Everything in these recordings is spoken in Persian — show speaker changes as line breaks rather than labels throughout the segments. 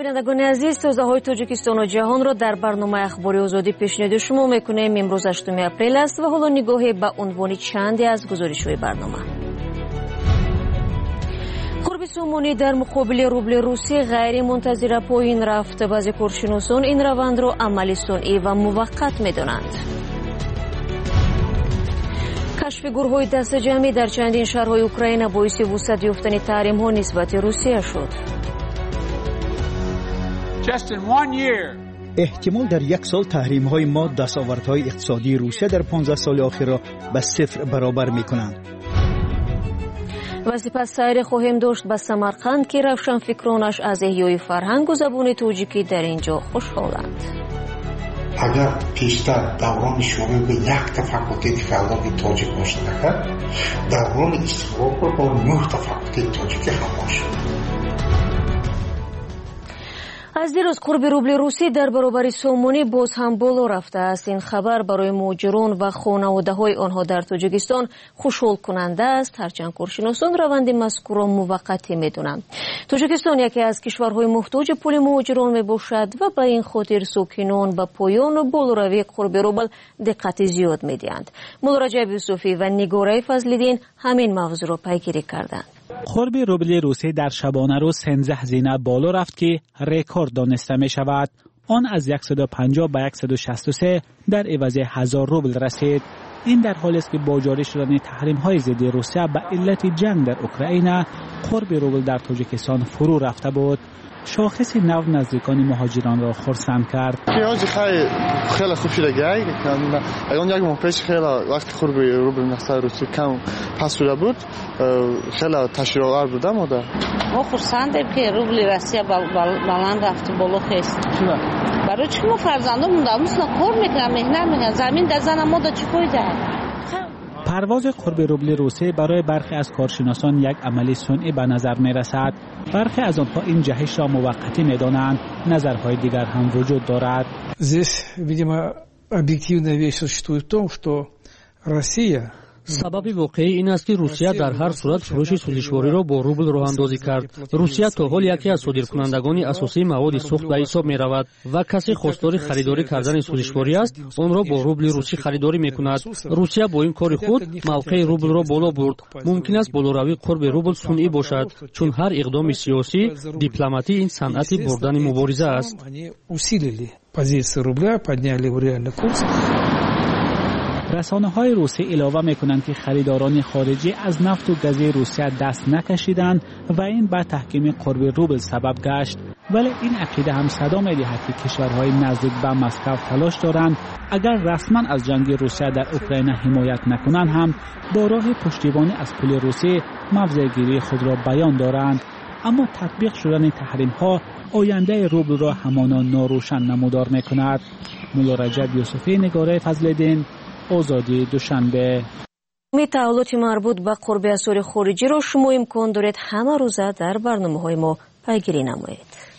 بینندگان عزیز، توضیحات تاجیکستان و جهان را در برنامه اخباری آزادی پیشنهاد شما میکنیم. امروز 8 اپریل است و حالا نگاهی به عنوان چندی از گزارش‌های برنامه. قرب سومونی در مقابل روبل روسی غیر منتظره پایین رفت. بعضی کارشناسان این روند را عملی صنعی و موقت می‌دانند. کشف گروه‌های دست جمعی در چندین شهرهای اوکراین باعث وسعت یافتن تحریم‌ها نسبت روسیه شد.
احتمال در یک سال تحریم‌های ما دستاوردهای اقتصادی روسیه در 15 سال آخر را به 0 برابر می‌کنند.
و سپس سیر خواهیم داشت به سمرقند که روشنفکرانش از احیای فرهنگ و زبان تاجیکی در اینجا خوشحالند.
اگر پیشتر دوران شروع به یک تفکر خلاق تاجیک باشد، دوران استقلال با 9 تفکر تاجیکی همراه شد.
از دیروز قرب روبل روسی در برابر سومونی باز هم بالا رفته است. این خبر برای مهاجران و خانواده‌های آنها در تاجیکستان خوشحال کننده است، هرچند کارشناسان روند مذکور را موقتی می‌دانند. تاجیکستان یکی از کشورهای محتاج پول مهاجران میباشد و به این خاطر ساکنان به پایان و بالاروی قرب روبل دقت زیاد می‌دهند. مولا رجب یوسفی و نگاره فضل‌الدین همین موضوع را پیگیری کردند.
قرب روبل روسی در شبانه روز 13 هزینه بالا رفت که رکورد دانسته می شود. آن از 150 به 163 در عوض 1000 روبل رسید. این در حالی است که با جاری شدن تحریم‌های ضد روسیه به علت جنگ در اوکراین قرب روبل در تاجیکستان فرو رفته بود. شاخص نو نزدیکان مهاجران را خرسند کرد.
خیلی خوب شده اون یک ماه پیش خیلی وقت قرب روبل نقطه روسی کم پس شده بود، خیلی تشویق‌آور بود.
ما خرسندیم که روبل روسیه بلند رفت بالا خیست. برای چی ما فرزندان داموسنا کار میکنن، مهنت میکنن، زمین در زن ما دا چی فایده؟
پرواز قرب روبل روسی برای برخی از کارشناسان یک عملی صنعی به نظر می رسد. برخی از آنها این جهش را موقتی می دانند. نظرهای دیگر هم وجود دارد.
Здесь, видимо, объективная вещь существует в том, что Россия
سبب واقعی این است که روسیه در هر صورت فروش سوزشواری را با روبل راه اندازی کرد. روسیه تا حال یکی از صادرکنندگان اساسی مواد سوخت به حساب می رود و کسی خواستار خریداری کردن سوزشواری است آن را با روبل روسی خریداری می کند. روسیه با این کار خود موقع روبل را بالا برد. ممکن است بالاروی قرب روبل صنعی باشد، چون هر اقدام سیاسی دیپلماتی این صنعت بردن مبارزه است.
رسانه‌های روسی علاوه می‌کنند که خریداران خارجی از نفت و گاز روسیه دست نکشیدند و این به تحکیم قرب روبل سبب گشت. ولی این عقیده هم صدا می‌دهد که کشورهای نزدیک به مسکو تلاش دارند اگر رسما از جنگ روسیه در اوکراین حمایت نکنند هم با راه پشتیبانی از پول روسی موضع‌گیری خود را بیان دارند. اما تطبیق شدن تحریم‌ها آینده روبل را همانا ناروشن نمودار می‌کند. مولا رجب یوسفی، نگاره فضل‌الدین، آزادی دوشنبه.
تعهدات مربوط به قرب اسعار خارجی را شما امکان دارید همه روزه در برنامه‌های ما پیگیری نمایید.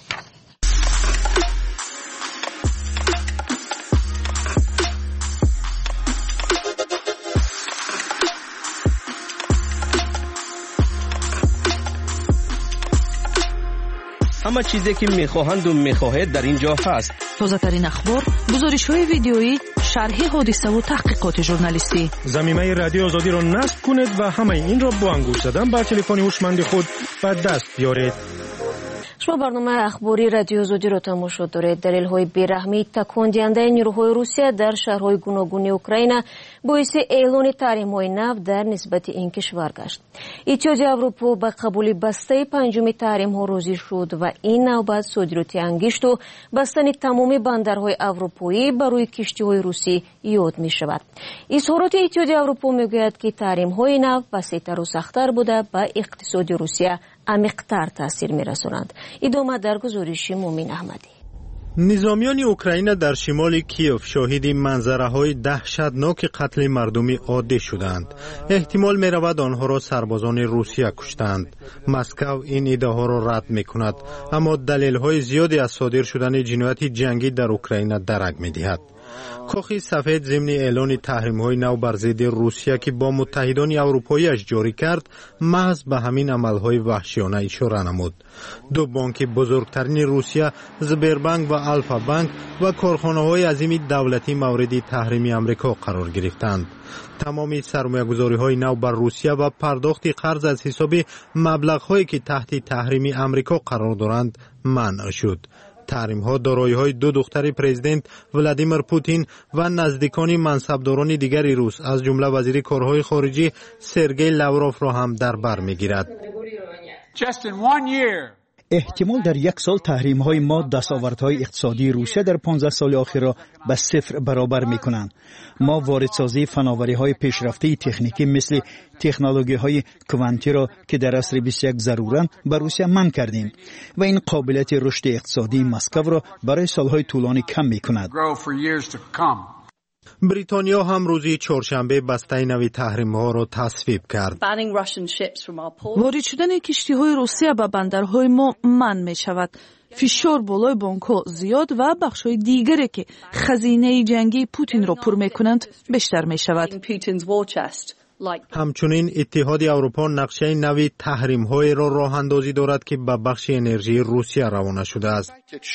همه چیزی که میخواهند و میخواهید در اینجا هست.
تازه ترین اخبار، گزارش‌های ویدیویی، شرح حادثه و تحقیقات ژورنالیستی.
ضمیمه رادیو آزادی را نصب کنید و همه این را با انگشت زدن بر تلفن هوشمند خود به دست بیارید.
شما برنامه اخباری رادیو آزادی را تماشا دارید. دلیل‌های بی‌رحمی تکان دهنده نیروهای روسیه در شهرهای گوناگون اوکراین باعث اعلان تحریم‌های نو در نسبت این کشور گشت. اتحادیه اروپا به قبول بسته پنجم تحریم‌ها راضی شد و این نوبت صادرات انگشت و بستن تمام بندرهای اروپایی برای کشتی‌های روسی یاد می‌شود. اظهارات اتحادیه اروپا می‌گوید که تحریم‌های نو بسیط‌تر و سخت‌تر بوده به اقتصاد روسیه عمیق‌تر تاثیر می‌رسانند. ادامه در گزارش مومن احمدی.
نظامیان اوکراین در شمال کیف شاهد منظره‌های دهشتناک قتل مردمی عادی شدند. احتمال می‌رود آنها را سربازان روسیه کشتند. مسکو این ادعاها را رد می‌کند، اما دلیل‌های زیادی از صادر شدن جنایت جنگی در اوکراین درک می‌دهد. کاخ سفید ضمن اعلان تحریم‌های نو بر ضد روسیه که با متحدان اروپایی‌اش جاری کرد محض به همین عمل‌های وحشیانه اشاره نمود. دو بانک بزرگترین روسیه، زبربانک و آلفا بانک و کارخانه‌های عظیم دولتی مورد تحریم آمریکا قرار گرفتند. تمامی سرمایه‌گذاری‌های نو بر روسیه و پرداخت قرض از حساب مبلغ‌هایی که تحت تحریم آمریکا قرار دارند منع شد. تحریم‌ها دارایی‌های دو دختر پرزیدنت ولادیمیر پوتین و نزدیکان منصبداران دیگر روس از جمله وزیر کارهای خارجه سرگئی لاوروف را هم در بر می‌گیرد.
احتمال در یک سال تحریم های ما دستاوردهای اقتصادی روسیه در 15 سال آخر را به صفر برابر می کنند. ما واردسازی فناوری های پیشرفته تکنیکی مثل تکنولوژی های کوانتی را که در عصر 21 ضرورند به روسیه منع کردیم و این قابلیت رشد اقتصادی مسکو را برای سالهای طولانی کم می کند.
بریتانیا هم روزی چهارشنبه بسته نوی تحریم‌ها را تصویب کرد.
وارد شدن کشتی‌های روسیه به بندرهای ما منع می‌شود. فشار بالای بانک‌ها زیاد و بخش‌های دیگری که خزینه جنگی پوتین را پر می‌کنند بیشتر می‌شود.
همچنین اتحاد اروپا نقشه نوی تحریم‌های را راه‌اندازی دارد که به بخش انرژی روسیه روانه شده است.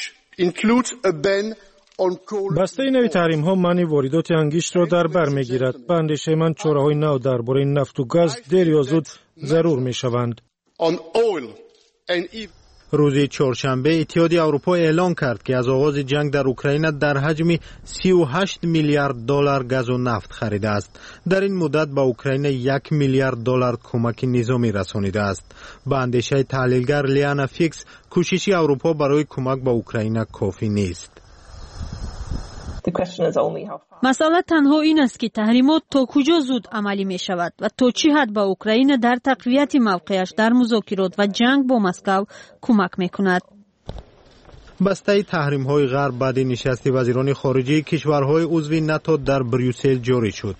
بسته نوی تحریم ها منع واردات انگشت را در بر میگیرد. به اندیشه من چاره‌های نو درباره نفت و گاز دیر یا زود ضرور میشوند.
روز چهارشنبه اتحاد اروپا اعلان کرد که از آغاز جنگ در اوکراین در حجم 38 میلیارد دلار گاز و نفت خریده است. در این مدت به اوکراین 1 میلیارد دلار کمک نظامی رسانیده است. به اندیشه تحلیلگر لیانا فیکس کوشش اروپا برای کمک به اوکراین کافی نیست.
مسئله تنها این است که تحریمات تا کجا زود عملی می شود و تا چه حد به اوکراین در تقویت موقعش در مذاکرات و جنگ با مسکو کمک می کند.
بسته تحریم های غرب بعد نشست وزیران خارجه کشورهای عضو ناتو در بریوسل جاری شد.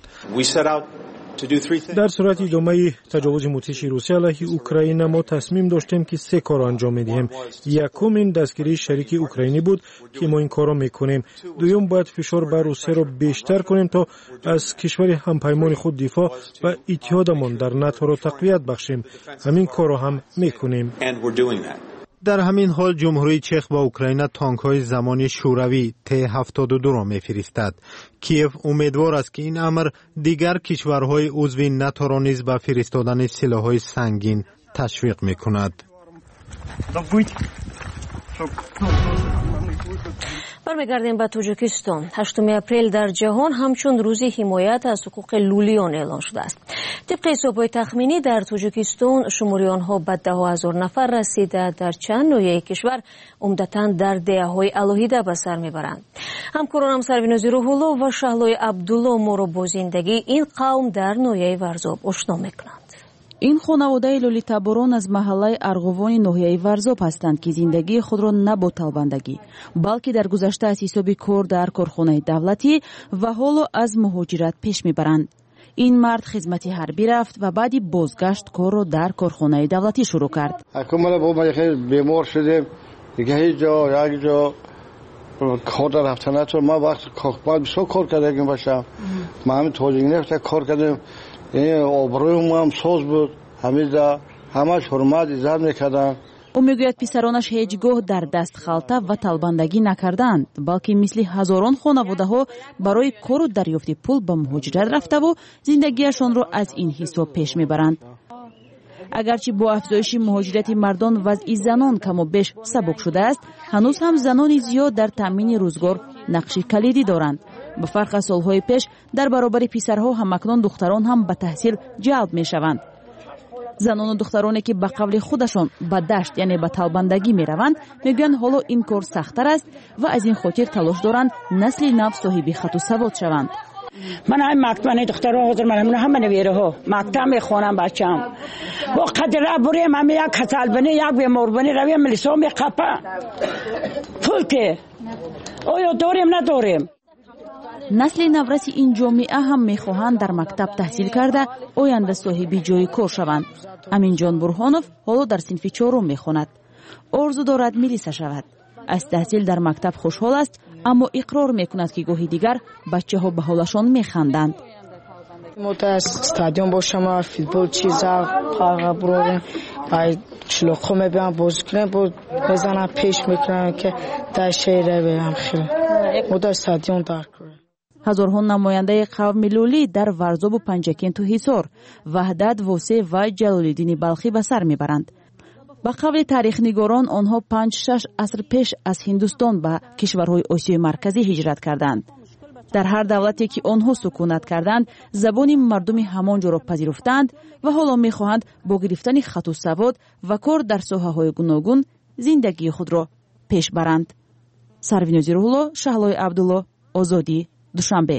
در صورت ادامه تجاوز مدهش روسیه علیه اوکراین ما تصمیم داشتیم که 3 کار انجام میدهیم. یکم این دستگیری شریک اوکراینی بود که ما این کار را میکنیم. دوم باید فشار بر روسیه را بیشتر کنیم تا از کشور همپیمان خود دفاع و اتحادمان در ناتو را تقویت بخشیم. همین کار را هم میکنیم.
در همین حال جمهوری چک با اوکراین تانک‌های زمانی شوروی T-72 را می‌فرستد. کیف امیدوار است که این امر دیگر کشورهای عضو ناتو را نیز به فرستادن سلاح‌های سنگین تشویق می‌کند.
برمیگردیم به تاجیکستان. 8 اپریل در جهان همچون روز حمایت از حقوق لولیان اعلان شده است. طبق حساب‌های تخمینی در تاجیکستان شمار آنها به 10,000 نفر رسیده در چند ناحیه کشور عمدتاً در دهه‌های علاهیده به سر میبرند. همکارانم سروینازی روح‌الله و شهلای عبدالله ما را با زندگی این قوم در ناحیه ورزاب آشنا میکنند.
این خانواده لولیتاباران از محله ارغوان ناحیه ورزاب هستند که زندگی خود را نه با طالبندگی بلکه در گذشته از حساب کار در کارخانه دولتی و حالا از مهاجرت پیش میبرند. این مرد خدمت حربی رفت و بعدی بازگشت کار را در کارخانه دولتی شروع کرد.
حکومت با ما خیلی بیمار شدیم دیگه یک جا کار رفتن نتونم. ما وقت باید بسیار کار کردیم باشم. ما همین توجیه نفت کار کردیم. آبروی ما هم ساز بود. همش حرمت عزت میکردن.
او میگوید پسرانش هیچگاه در دست خالته و طالبندگی نکردند بلکه مثل هزاران خانواده ها برای کار و دریافت پول به مهاجرت رفته و زندگیشان را از این حساب پیش میبرند. اگرچه با افزایش مهاجرت مردان وضع زنان کم و بیش سبک شده است، هنوز هم زنان زیاد در تامین روزگار نقش کلیدی دارند. به فرق از سالهای پیش در برابر پسرها همکنون دختران هم به تحصیل جلب می شوند. زنان و دخترانی که به قول خودشان به دشت یعنی به طالبندگی می روند میگویند حالا این کار سخت‌تر است و از این خاطر تلاش دارند نسل نو صاحب خط و سواد شوند.
من هم مکتب دخترها حاضر منم هم نویره ها مکتب میخوانم بچم با قدر بریم هم یک کسل بنی یک بیمار بنی رویم ملیسا میقپه پول که آیا داریم نداریم.
نسل نورس این جامعه هم میخواهند در مکتب تحصیل کرده آینده صاحب جای کار شوند. امین جان برهانوف حالا در صنف 4 میخواند. آرزو دارد ملیسا شود. از تحصیل در مکتب خوشحال است аммо иқрор мекунад ки гоҳи дигар бачаҳо ба ҳолашон механданд.
ما در استادیوم باشم فوتبال چیزا پاغا بروریم پای چلوخو میبینم بازی کنم بزنم پیش میکنم که در شهر برم خیلی ما در استادیوم دار کنیم.
ҳазорҳо намояндаи қавми лӯлӣ дар варзобу панҷакенту ҳисор, ваҳдат, восеъ ва ҷалолиддини балхӣ ба сар мебаранд. ба қавли таърихнигорон онҳо 5-6 аср пеш аз ҳиндустон ба кишварҳои осиёи марказӣ ҳиҷрат карданд. дар ҳар давлате ки онҳо сукунат карданд, забони мардуми ҳамон ҷоро пазируфтанд ва ҳоло мехоҳанд бо гирифтани хату савод ва кор дар соҳаҳои гуногун зиндагии худро пеш баранд. Сарвинози Рӯҳулло, Шаҳлои Абдулло, Озодӣ, Душанбе.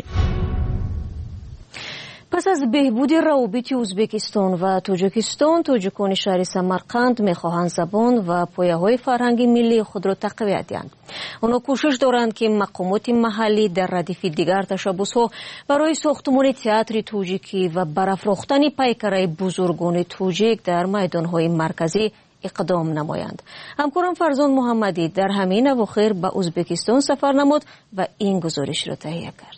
پس از بهبود روابط ازبکستان و تاجیکستان، تاجیکان شهر سمرقند میخواهند زبان و پایه‌های فرهنگی ملی خود را تقویت دهند. آنها کوشش دارند که مقامات محلی در ردیف دیگر تشبس‌ها برای ساختمان تئاتر تاجیکی و برافراختن پیکره بزرگان تاجیک در میدان‌های مرکزی اقدام نمایند. همکارم فرزان محمدی در همین اواخر به ازبکستان سفر نمود و این گزارش را تهیه کرد.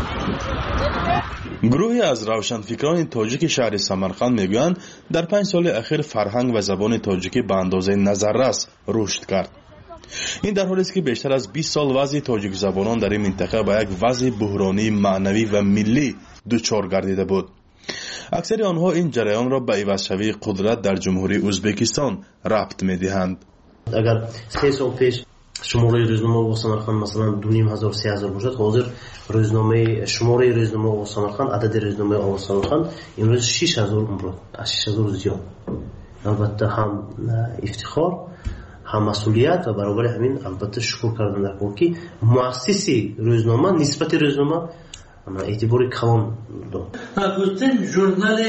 گروهی از روشنفکران تاجیک شهر سمرقند میگویند در 5 سال اخیر فرهنگ و زبان تاجیکی به اندازه نظررس رشد کرد. این در حالی است که بیشتر از 20 سال وضع تاجیک زبانان در این منطقه به یک وضع بحرانی معنوی و ملی دچار گردیده بود. اکثر آنها این جریان را به عوض‌شوی قدرت در جمهوری ازبکستان ربط می‌دهند.
اگر 3 سال پیش شماره روزنامه آواز سمرقند مثلا 2500-3000 باشد، حاضر روزنامه شماره روزنامه آواز سمرقند، عدد روزنامه آواز سمرقند امروز 6000 عمر، از 6000 زیاد. البته هم افتخار، هم مسئولیت و برابر همین البته شکر کردن در کار که مؤسسی روزنامه نسبت روزنامه اعتبار کلان داد.
نخستین ژورنال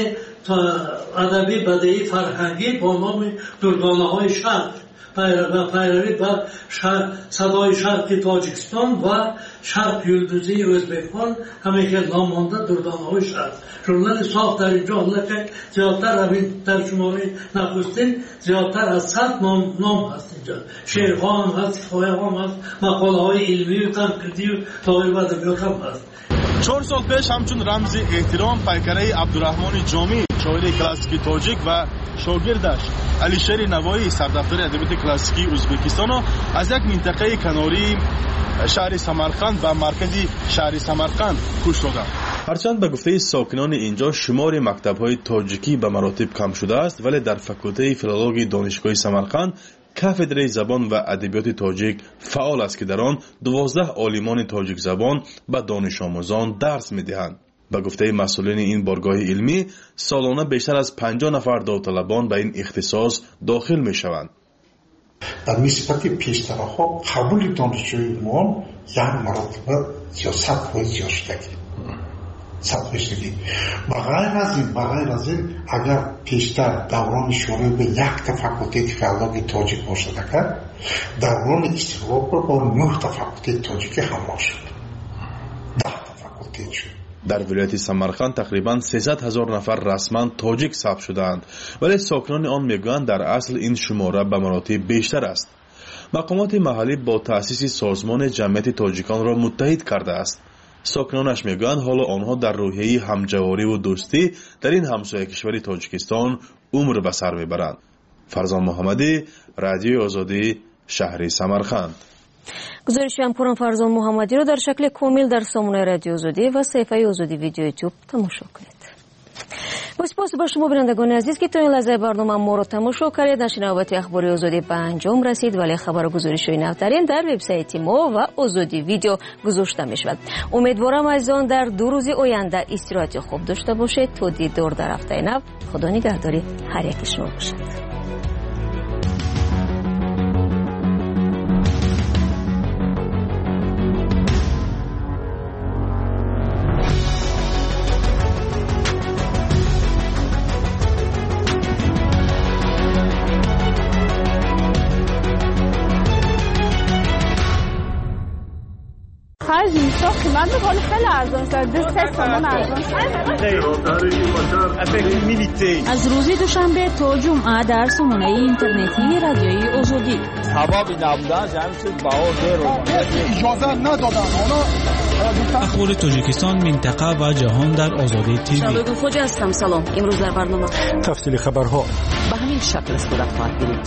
ادبی بدیهی فرهنگی با نام دردانه‌های شرق پیروی بر صدای شرق تاجیکستان و شرق یلدوزی ازبکستان همیشه نام مانده دردانه‌های شرق. ژورنال ساخت در اینجا حالا که زیادتر در شماره نخستین زیادتر از 100 نام هست اینجا. شعرها هم هست، حکایه هم هست، مقاله‌های علمی و تنقیدی و تاریخ و ادبیات هم هست.
4 سال پیش همچون رمز احترام پیکره عبدالرحمن جامی، شاعر کلاسیکی تاجیک و شاگردش علیشیر نوایی، سردفتر ادبیات کلاسیکی ازبکستان از یک منطقه کناری شهر سمرقند و مرکزی شهر سمرقند کش دادند. هرچند به گفته ساکنان اینجا شمار مکتب‌های تاجیکی به مراتب کم شده است، ولی در فکولته فیلولوژی دانشگاه سمرقند کافدره زبان و ادبیات تاجیک فعال است که در آن 12 عالمان تاجیک زبان به دانش آموزان درس می‌دهند. به گفته مسئولین این بارگاه علمی، سالانه بیشتر از 50 نفر داوطلبان به این اختصاص داخل می‌شوند.
در نسبت پیشترها قبول دانشجوی ما یک مرتبه یا 100% زیاد شده. بغیر از این اگر پیشتر دوران شروع به یک فاکولته فیلولوژی تاجیک باشد، دوران استقلال با 9 فاکولته تاجیکی همراه شد. 10 فاکولته شد.
در ولایت سمرقند تقریباً 300,000 نفر رسما تاجیک ثبت شدند، ولی ساکنان آن میگویند در اصل این شماره به مراتب بیشتر است. مقامات محلی با تأسیس سازمان جمعیت تاجیکان را متحد کرده است. ساکنانش میگویند حالا آنها در روحیه همجواری و دوستی در این همسایه کشور تاجیکستان عمر به سر میبرند. فرزان محمدی، رادیو آزادی، شهر سمرقند.
گزارش همکارم فرزان محمدی را در شکل کامل در سامانه رادیو آزادی و صفحه آزادی ویدیو یوتیوب تماشا کنید. با سپاس به شما بینندگان عزیز که تا این لحظه برنامه ما را تماشا کردید. نشر نوبت اخباری آزادی به انجام رسید، ولی خبر و گزارش‌های نوترین در وبسایت ما و آزادی ویدیو گذاشته می‌شود. امیدوارم عزیزان در 2 روز آینده استراحت خوب داشته باشید. تا دیدار در هفته نو. خدا نگهداری هر یک شما باشد.
خرج میشه قیمت میکنه خیلی ارزان است. 2 تومان ارزان است.
از روز دوشنبه تا جمعه در سامانه اینترنتی رادیوی آزادی.
سببی نبودن جمعیت بها اجازه ندادن.
اخبار تاجیکستان، منطقه و جهان در آزادی تیوی.
شباب خوجا هستم. سلام. امروز در برنامه
تفصیل خبرها
به همین شکل صورت خواهد گرفت.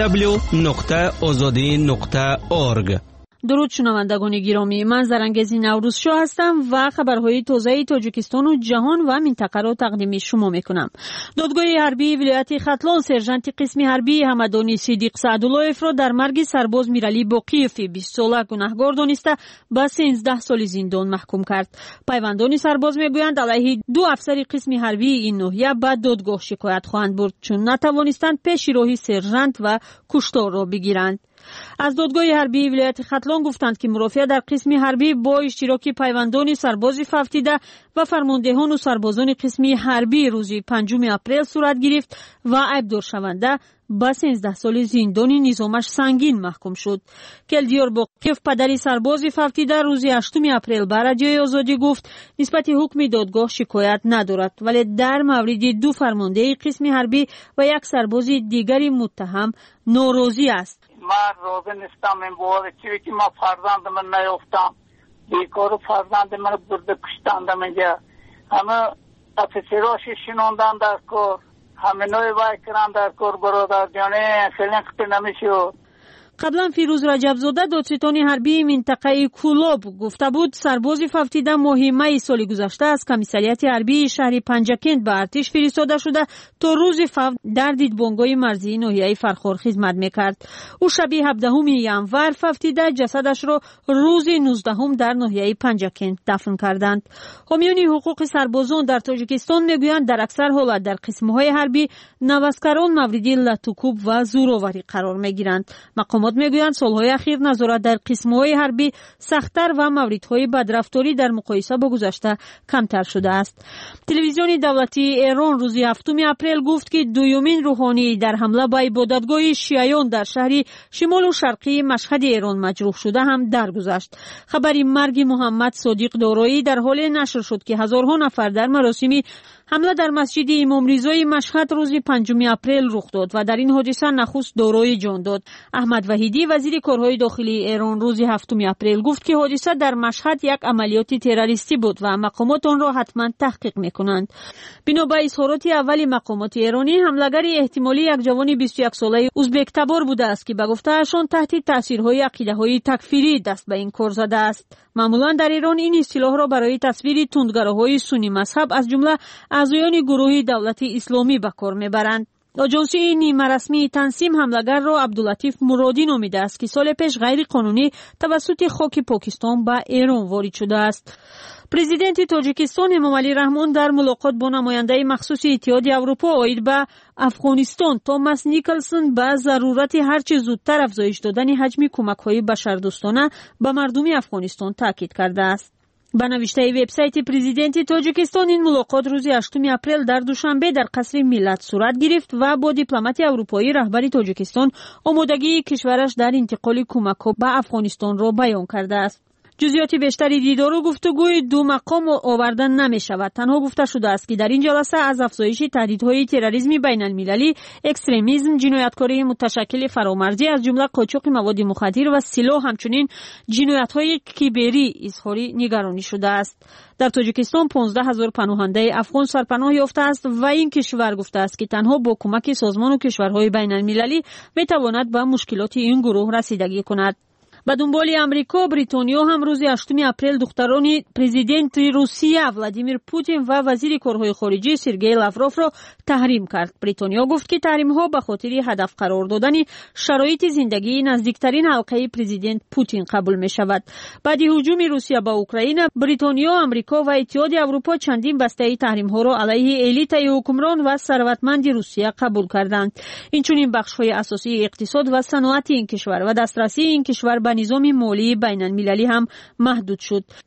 www.azadi.org. درود شنوندگان گرامی، من زرنگزی نوروز شاه هستم و خبرهای تازه تاجیکستان و جهان و منطقه را تقدیم شما میکنم. دادگاه حربی ولایت ختلان سرژانت قسم حربی حمدانی صدیق سعداللهف را در مرگ سرباز میرعلی باقیف 20 ساله گناهکار دانسته به 13 سال زندان محکوم کرد. پیوندان سرباز میگویند علیه 2 افسر قسم حربی این ناحیه به دادگاه شکایت خواهند برد چون نتوانستند پیش راهی سرژانت و کشتار را بگیرند. از دادگاه حربی ولایت ختلان گفتند که مرافعه در قسم حربی با اشتراک پیوندان سرباز ففتیده و فرماندهان و سربازان قسم حربی روز 5 اپریل صورت گرفت و عیبدار شونده با 13 سال زندان نظامش سنگین محکوم شد. کلدیار باقیف پدر سرباز ففتیده روز 8 اپریل به رادیوی آزادی گفت نسبت حکم دادگاه شکایت ندارد ولی در مورد 2 فرمانده قسم حربی و 1 سرباز دیگری متهم ناراضی است.
من راضی نیستم این بوده چیزی که ما فرزند من نیافتم بیکار فرزند من برده کشتند میگه همه افسراش شنوندن در کار همه نوی وای کردن در کار برادر جانه خیلی خطی نمیشود.
قبلا فیروز رجبزاده دادستان حربی منطقه کولاب گفته بود سرباز ففتیده ماه می سال گذشته از کمیساریات حربی شهر پنجکند به ارتش فرستاده شده تا روز فوت در دیدبانگاه مرزی ناحیه فرخار خدمت میکرد. او شب 17 ینور ففتیده جسدش را روز 19 در ناحیه پنجکند دفن کردند. حامیان حقوق سربازان در تاجیکستان میگویند در اکثر حالات در قسمهای حربی نوسکران مورد لطوکوب و زورآوری قرار میگیرند. مقامات میگویند سالهای اخیر نظارت در قسمهای حربی سخت‌تر و موردهای بدرفتاری در مقایسه با گذشته کمتر شده است. تلویزیون دولتی ایران روز 7 اپریل گفت که دومین روحانی در حمله به عبادتگاه شیعیان در شهر شمال و شرقی مشهد ایران مجروح شده هم درگذشت. خبری مرگ محمد صادق دارایی در حال نشر شد که هزارها نفر در مراسم حمله در مسجد امام رضای مشهد روز 5 اپریل رخ داد و در این حادثه نخست دارایی جان داد. احمد وحیدی وزیر کارهای داخلی ایران روز 7 اپریل گفت که حادثه در مشهد یک عملیات تروریستی بود و مقامات آن را حتما تحقیق میکنند. بنا به اظهارات اولی مقامات ایرانی حملگر احتمالی یک جوان 21 ساله ازبک تبار بوده است که به گفته‌شان تحت تاثیرهای عقیده‌های تکفیری دست به این کار زده است. معمولا در ایران این اصطلاح را برای تصویر تندگراهای سنی مذهب از جمله اعضایان گروه دولت اسلامی به کار میبرند. آژانسی نیمه رسمی تنظیم حملگر را عبداللطیف مرادی نامیده است که سال پیش غیر قانونی توسط خاک پاکستان به ایران وارد شده است. پرزیدنت تاجیکستان امامعلی رحمان در ملاقات با نماینده مخصوص اتحادیه اروپا عاید به افغانستان توماس نیکلسون به ضرورت هرچه زودتر افزایش دادن حجم کمک‌های بشردوستانه به مردم افغانستان تاکید کرده است. به نوشته وبسایت پرزیدنت تاجیکستان این ملاقات روز 8 اپریل در دوشنبه در قصر ملت صورت گرفت و با دیپلمات اروپایی رهبر تاجیکستان آمادگی کشورش در انتقال کمک‌ها به افغانستان را بیان کرده است. جزئیات بیشتری دیدار و گفتگوی 2 مقام آوردن نمی شود. تنها گفته شده است که در این جلسه از افزایش تهدیدهای تروریسم بین المللی، اکستریمیسم، جنایتکاری متشکل فرامرزی از جمله قاچاق مواد مخدر و سلاح همچنین جنایت‌های کیبری اظهار نگرانی شده است. در تاجیکستان 15,000 پناهنده افغان سرپناه یافته است و این کشور گفته است که تنها با کمک سازمان و کشورهای بین المللی می تواند به مشکلات این گروه رسیدگی کند. به دنبال امریکا، بریتانیا هم روز 8 اپریل دختران پرزیدنت روسیه ولادیمیر پوتین و وزیر کارهای خارجه سرگئی لاوروف را تحریم کرد. بریتانیا گفت که تحریم‌ها به خاطر هدف قرار دادن شرایط زندگی نزدیکترین حلقه پرزیدنت پوتین قبول می شود. بعد هجوم روسیه به اوکراین، بریتانیا، امریکا و اتحادیه اروپا چندین بسته تحریم‌ها را علیه الیت حکمران و ثروتمند روسیه قبول کردند. اینچنین بخش‌های اساسی اقتصاد و صنعت این کشور و دسترسی این کشور به نظام مالی بین المللی هم محدود شد.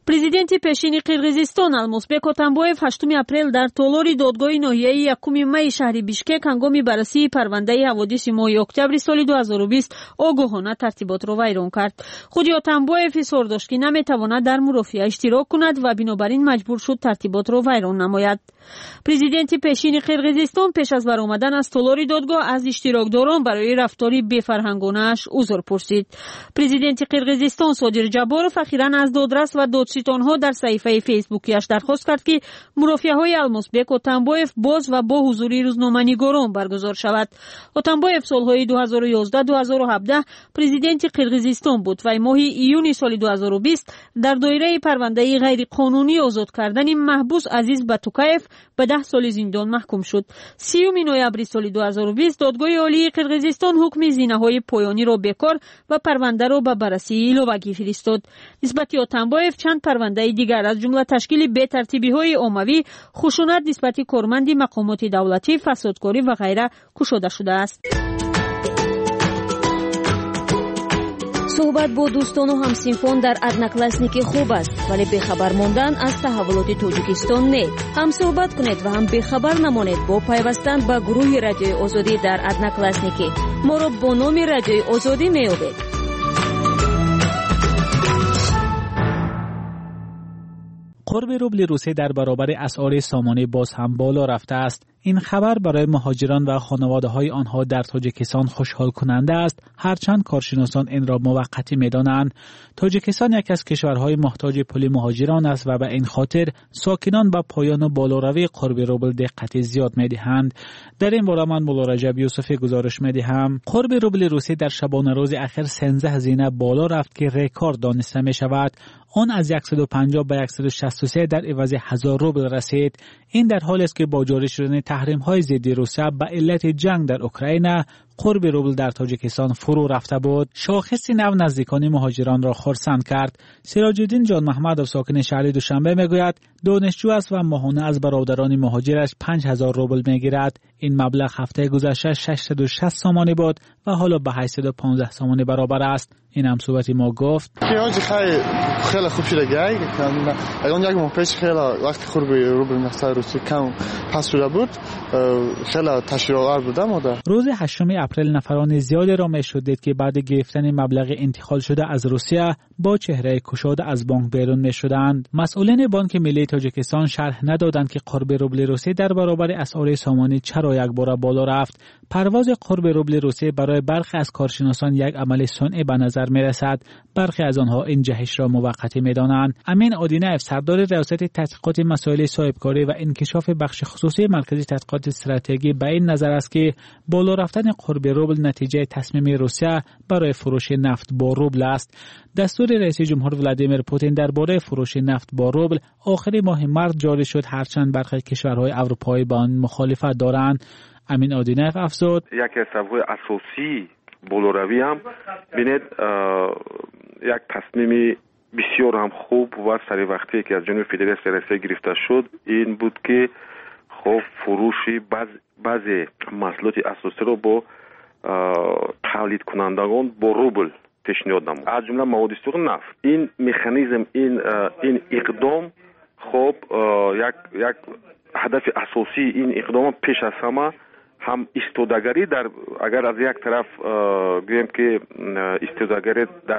президенти пешини қирғизистон Алмазбек Отамбоев 8 апрел дар толори додгоҳи ноҳияи 1 майи шаҳри Бишкек ҳангоми баррасии парвандаи ҳаводиси моҳи октябри соли 2020 огоҳона тартиботро вайрон кард. худи Отамбоев изҳор дошт ки наметавонад дар мурофиа иштирок кунад ва бинобар ин маҷбур шуд тартиботро вайрон намояд. президенти пешини қирғизистон пеш аз баромадан аз толори додгоҳ аз иштирокдорон барои рафтори бефарҳангонааш узр пурсид. президенти қирғизистон Содир Ҷабборов ахиран аз додрас ва додситонҳо дар саҳифаи фейсбукиаш дархост кард ки мурофиаҳои Алмазбек Отамбоев боз ва бо ҳузури рӯзноманигорон баргузор шавад. Отамбоев солҳои 2011-2017 президенти қирғизистон буд ва моҳи июни соли 2020 дар доираи парвандаи ғайриқонунӣ озод кардани маҳбус Азиз Батукаев ба 10 соли зиндон маҳкум шуд. 30 ноябри соли 2020 додгоҳи олии қирғизистон ҳукми зинаҳои поёниро бекор ва парвандаро ба баррасии иловагӣ фиристод. нисбати Отамбоев чанд парвандаи дигар аз ҷумла ташкили бетартибиҳои оммавӣ, хушунат нисбати корманди мақомоти давлатӣ, фасодкорӣ ва ғайра кушода шудааст. суҳбат бо дӯстону ҳамсинфон дар одноклассники хуб аст, вале бехабар мондан аз таҳаввулоти Тоҷикистон не. ҳам суҳбат кунед ва ҳам бехабар намонед бо пайвастан ба гурӯҳи Радиои Озодӣ дар одноклассники. моро бо номи Радиои Озодӣ меёбед.
قرب روبل روسیه در برابر اسعار سامانه باز هم بالا رفته است. این خبر برای مهاجران و خانواده‌های آنها در تاجیکستان خوشحال کننده است، هرچند کارشناسان این را موقتی می‌دانند. تاجیکستان یکی از کشورهای محتاج پول مهاجران است و به این خاطر ساکنان به پایان و بالاروی قرب روبل دقت زیاد می‌دهند. در این باره من مولا رجب یوسفی گزارش می‌دهم. قرب روبل روسیه در شبانه روز اخیر 13 هزینه بالا رفت که رکورد دانسته می‌شود. آن از 150 به 163 در عوض 1000 روبل رسید. این در حالی است که با جاری شدن تحریم‌های ضد روسیه به علت جنگ در اوکراین قرب روبل در تاجیکستان فرو رفته بود. شاخصی نو نزدیکان مهاجران را خرسند کرد. سراج الدین جان محمدov ساکن شهر دوشنبه میگوید دانشجو است و ماهانه از برادران مهاجرش 5000 روبل میگیرد. این مبلغ هفته گذشته 660 سامانی بود و حالا به 815 سامانی برابر است. این هم صحبت ما گفت.
خیلی خوب شده گای اون یک ماه پیش خیلی وقتی قرب روبل نفسای روسی کم پس شده بود، خیلی تشویق‌آور بود.
روز 8 اپریل نفران زیادی را میشد دید که بعد گرفتن مبلغ انتقال شده از روسیه با چهره گشاده از بانک بیرون میشدند. مسئولین بانک ملی تاجیکستان شرح ندادند که قرب روبل روسیه در برابر اسعار سامانی چرا یک بار بالا رفت. پرواز قرب روبل روسیه برای برخی از کارشناسان یک عمل صنعی به نظر میرسد. برخی از آنها این جهش را موقتی میدانند. امین آدینایف سردار ریاست تحقیقات مسائل صاحبکاری و انکشاف بخش خصوصی مرکز تحقیقات استراتژی به این نظر است که بالا رفتن قرب روبل نتیجه تصمیم روسیه برای فروش نفت با روبل است. دستور رئیس جمهور ولادیمیر پوتین درباره فروش نفت با روبل آخر ماه مارس جاری شد، هرچند برخی کشورهای اروپایی با آن مخالفت دارند. امین آدینایف افزود
یکی از سبب‌های اساسی بالاروی هم ببینید یک تصمیم بسیار هم خوب و سری وقتی که از جانب فدراسیون روسیه گرفته شد این بود که خب فروشی بعضی محصولات اساسی رو با تولید کنندگان با روبل پیشنهاد نمود، از جمله مواد استخوان نفت. این مکانیزم این اقدام خب یک هدف اساسی این اقدام پیش از همه هم استوداگری در اگر از یک طرف گویم که استوداگری در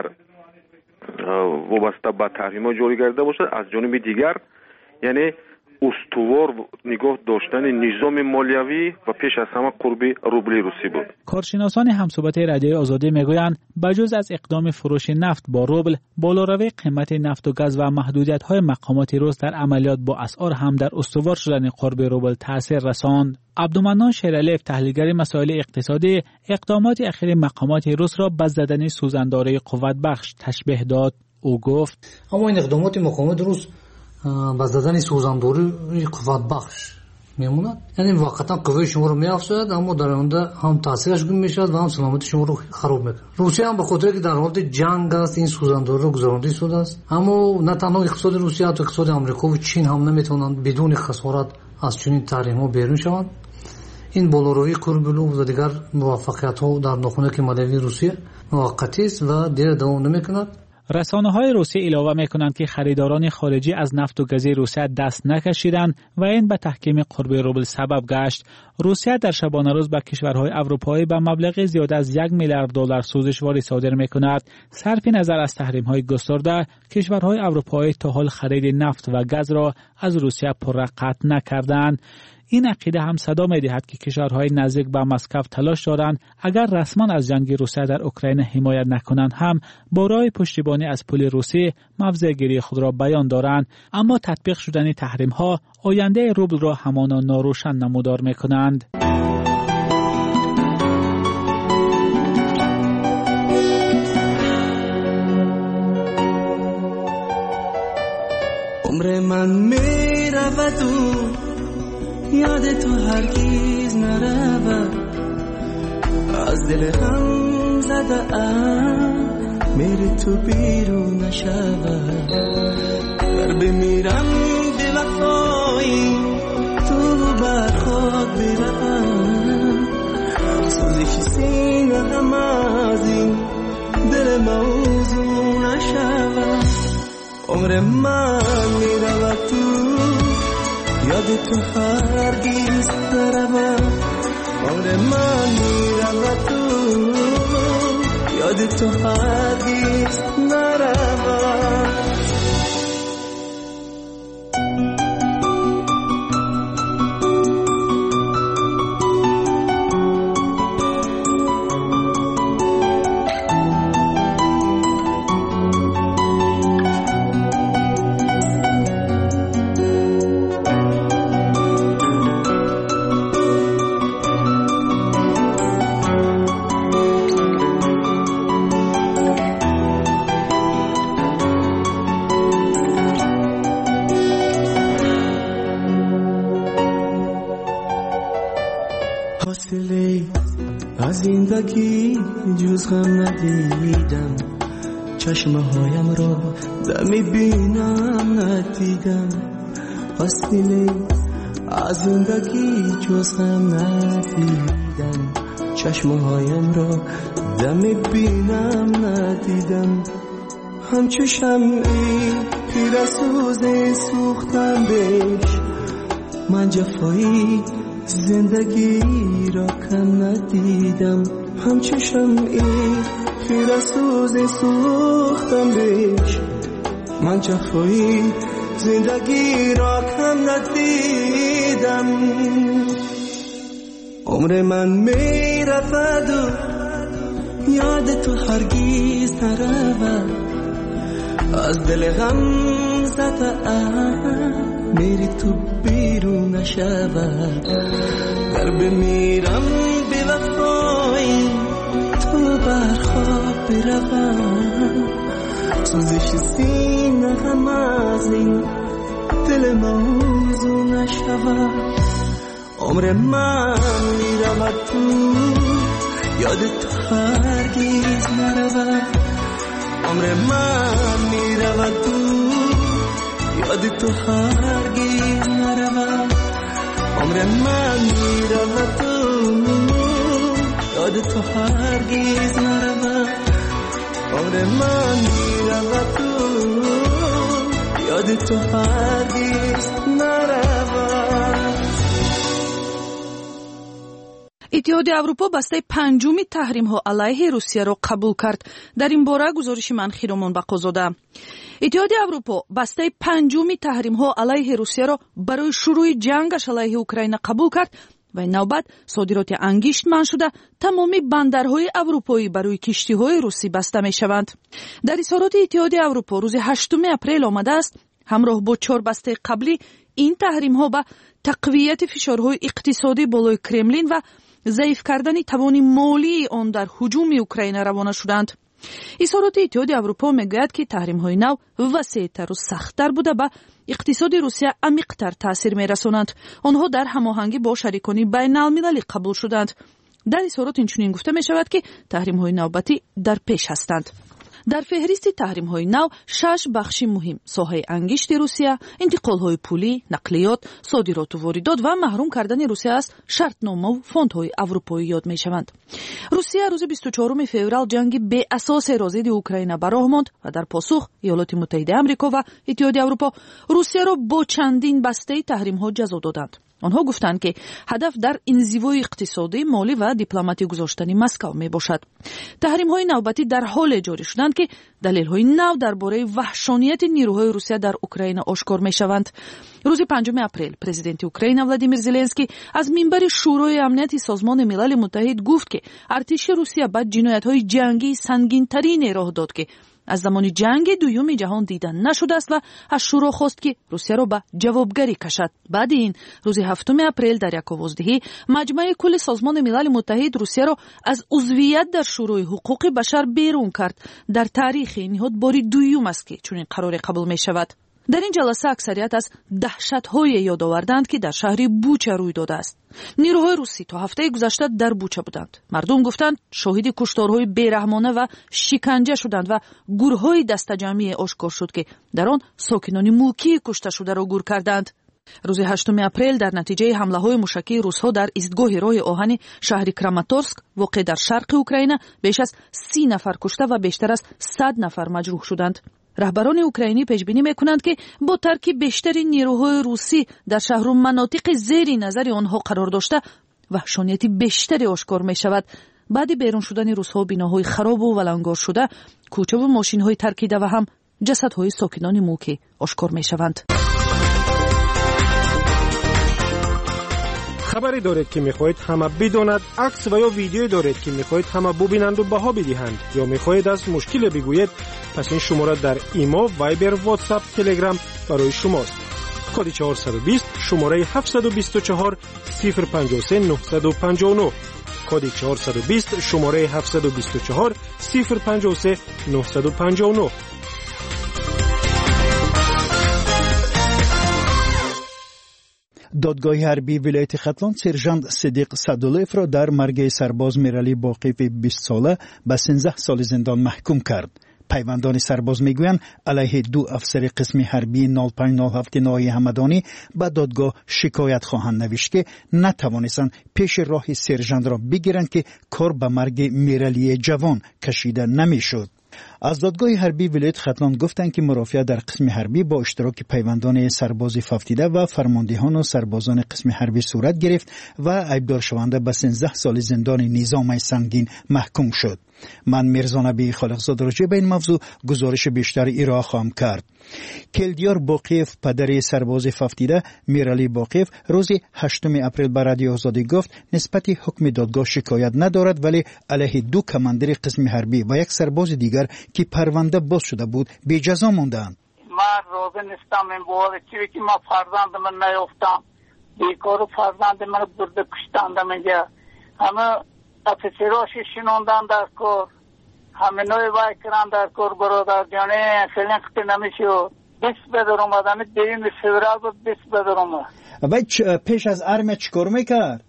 وابسته به تحریم‌ها جاری گردیده باشد، از جانب دیگر یعنی استوار نگاه داشتن نظام مالیوی و پیش از همه قرب روبل روسی بود.
کارشناسان همصحبت رادیوی آزادی میگویند بجز از اقدام فروش نفت با روبل، بالاروی قیمت نفت و گاز و محدودیت‌های مقامات روس در عملیات با اسعار هم در استوار شدن قرب روبل تاثیر رساند. عبدالمنان شیرعلیف تحلیلگر مسائل اقتصادی اقدامات اخیر مقامات روس را به زدن سوزنداره قوت بخش تشبیه داد. او گفت
اما این اقدامات مقامات روس با زدن سوزنداره قوت بخش میموند، یعنی واقعا قوه شما رو میافزاید اما در آینده هم تاثیرش گم میشد و هم سلامت شما رو خراب میکنه. روسیه هم به خاطر که در حال جنگ است این سوزنداره رو گذرانده شده است، اما نه تنها اقتصاد روسیه تا اقتصاد آمریکا و چین هم نمیتونند بدون خسارت از چنین تحریم‌ها بیرون شوند. این بالاروی قرب روبل و دیگر موفقیت‌ها در ناخونک مالیوی روسیه موقتی است و دیگر دوام نمی‌کند.
رسانه‌های روسیه اعلام می‌کنند که خریداران خارجی از نفت و گاز روسیه دست نکشیدند و این به تحکیم قرب روبل سبب گشت. روسیه در شبانه روز به کشورهای اروپایی به مبلغ زیاد از 1 میلیارد دلار سوزشواری صادر می‌کند. صرف نظر از تحریم‌های گسترده، کشورهای اروپایی تا حال خرید نفت و گاز را از روسیه پرقطع نکردند. این عقیده هم صدا می‌دهد که کشورهای نزدیک به مسکو تلاش دارند اگر رسما از جنگ روسیه در اوکراین حمایت نکنند هم با راه پشتیبانی از پول روسیه موضع‌گیری خود را بیان دارند، اما تطبیق شدن تحریم‌ها آینده روبل را همانا ناروشن نمودار می‌کنند.
عمر من میرود یاد تو هرگز نرود، از دل غم زده ام میری تو بیرون نشود. گر بمیرم به وفایی تو بر خود بروم، سوزش سینه هم از این دل موضوع نشود. عمر من میرود تو یاد تو هرگز نرود، عمر من میرود تو یاد تو هرگز نرود. از زندگی جز غم ندیدم، چشمهایم را دمی بینم ندیدم. فاصله از زندگی جز غم ندیدم، چشمهایم را دمی بینم ندیدم. همچو شمعی پیر سوز سوختم بهش، من جفایی زندگی را کم ندیدم. همچو شمعی خیره سوز سوختم بهش، من جفایی زندگی را کم ندیدم. عمر من می رود و یاد تو هرگز نرود، از دل غم زده ام میری تو بیرون نشود. گر بمیرم به وفایی تو بر خواب بروم، سوزش سینه هم از این دل موضوع نشود. عمر من میرود تو یاد تو هرگز نرود، عمر من میرود تو یاد تو هرگز نرود. عمر من میرود تو یاد تو هرگز نرود، عمر من میرود تو یاد تو هرگز نرود.
اتحادیه اروپا بسته پنجمی تحریم‌ها علیه روسیه را قبول کرد. در این باره گزارش منخی را منبقا زاده. اتحادیه اروپا بسته پنجمی تحریم‌ها علیه روسیه را برای شروع جنگش علیه اوکراین قبول کرد و این نوبت صادرات انگشتمند شده تمامی بندرهای اروپایی برای کشتی‌های روسی بسته می‌شوند. در اظهارات اتحادیه اروپا روز 8 اپریل آمده است همراه با 4 بسته قبلی این تحریم‌ها به تقویت فشارهای اقتصادی بالای کرملین و ضعیف کردن توان مالی آن در هجوم اوکراین روانه شدند. اظهارات اتحادیه اروپا میگوید که تحریم‌های نو وسیع‌تر و سخت‌تر بوده به اقتصاد روسیه عمیق‌تر تاثیر می‌رسانند. آنها در هماهنگی با شریکان بین‌المللی قبول شدند. در اظهارات اینچنین گفته می‌شود که تحریم‌های نوبتی در پیش هستند. در فهرست تحریم‌های نو 6 بخش مهم: ساحه انگشت روسیه، انتقال‌های پولی، نقلیات، صادرات و واردات و محروم کردن روسیه از شرطنامه و فوندهای اروپایی یاد می‌شوند. روسیه روز 24 فوریه جنگ به اساس رازد اوکراین به راه ماند و در پاسخ ایالات متحده آمریکا و اتحادیه اروپا روسیه را با چندین بسته تحریم‌ها جزا دادند. آنها گفتند که هدف در انزوای اقتصادی، مالی و دیپلماتی گذاشتن مسکو می باشد. تحریم‌های نوبتی در حال جاری شدند که دلیل‌های نو درباره وحشانیت نیروهای روسیه در اوکراین آشکار می‌شوند. روز 5 اپریل پرزیدنت اوکراین ولادیمیر زلنسکی از منبر شورای امنیت سازمان ملل متحد گفت که ارتش روسیه بعد جنایت‌های جنگی سنگین‌ترین راه داد که از زمان جنگ دوم جهان دیدن نشده است و از شورا خواست که روسیه را به جوابگری کشد. بعد این روز 7 اپریل در یک آوازدهی مجمع کل سازمان ملل متحد روسیه را از عضویت در شورای حقوق بشر بیرون کرد. در تاریخ این نهاد باری دوم است که چنین قراری قبول می شود. در این جلسه اکثریت از دهشت‌های یاد آوردند که در شهر بوچه روی داده است. نیروهای روسی تا هفته گذشته در بوچه بودند. مردم گفتند شاهد کشتارهای بیرحمانه و شکنجه شدند و گورهای دسته‌جمعی آشکار شد که در آن ساکنان موکی کشته شده را گور کردند. روز 8 اپریل در نتیجه حمله‌های موشکی روس‌ها در ایستگاه راه آهن شهر کراماتورسک واقع در شرق اوکراین بیش از 30 نفر کشته و بیشتر از 100 نفر مجروح شدند. رهبران اوکراینی پیشبینی می‌کنند که با ترکیب بیشتری نیروهای روسی در شهر و مناطق زیر نظر آنها قرار داشته وحشانیت بیشتری آشکار می‌شود. بعد بیرون شدن روس‌ها بناهای خراب و ولنگار شده، کوچه و ماشین‌های ترکیده و هم جسدهای ساکنان موکی آشکار می‌شوند.
خبری دارید که میخواهید همه بداند، عکس و یا ویدیو دارید که میخواهید همه ببینند و بها بدهند، یا میخواهید از مشکل بگویید، پس این شماره در ایما، وایبر، واتساپ، تلگرام برای شماست. کد 420 شماره 724 053 959. کد 420 شماره 724 053 959.
دادگاه حربی ولایت ختلان سرژانت صدیق صدولف را در مرگ سرباز میرالی باقیف 20 ساله به 13 سال زندان محکوم کرد. پیوندان سرباز میگویند علیه 2 افسر قسم حربی 0507 ناحیه همدانی به دادگاه شکایت خواهند نوشت که نتوانستند پیش راه سرژانت را بگیرند که کار به مرگ میرالی جوان کشیده نمیشد. از دادگاه حربی ولایت ختلان گفتند که مرافعه در قسم حربی با اشتراک پیوندان سرباز ففتیده و فرماندهان و سربازان قسم حربی صورت گرفت و عیبدار شونده به 13 سال زندان نظام سنگین محکوم شد. من میرزا نبی خالقزاده راجع به این موضوع گزارش بیشتر ارائه خواهم کرد. کلدیار باقیف پدر سرباز ففتیده میرالی باقیف روز 8 اپریل به رادیو آزادی گفت نسبت حکم دادگاه شکایت ندارد، ولی علیه 2 کماندر قسم حربی و یک سرباز دیگر که پرونده باز شده بود به جزا ماندند.
من روزه نیستم این بوده چیزی که ما فرزند من نیافتم بیکارو فرزند من برده کشتندم اینجا همه افسراش شنوندن در کار همه نوی وای کرن در کار برادر جانه خیلی خطی نمیشود 20 بدر اومدن دیرین فوریه بود 20 بدر اومد.
و پیش از ارمه چکار میکرد؟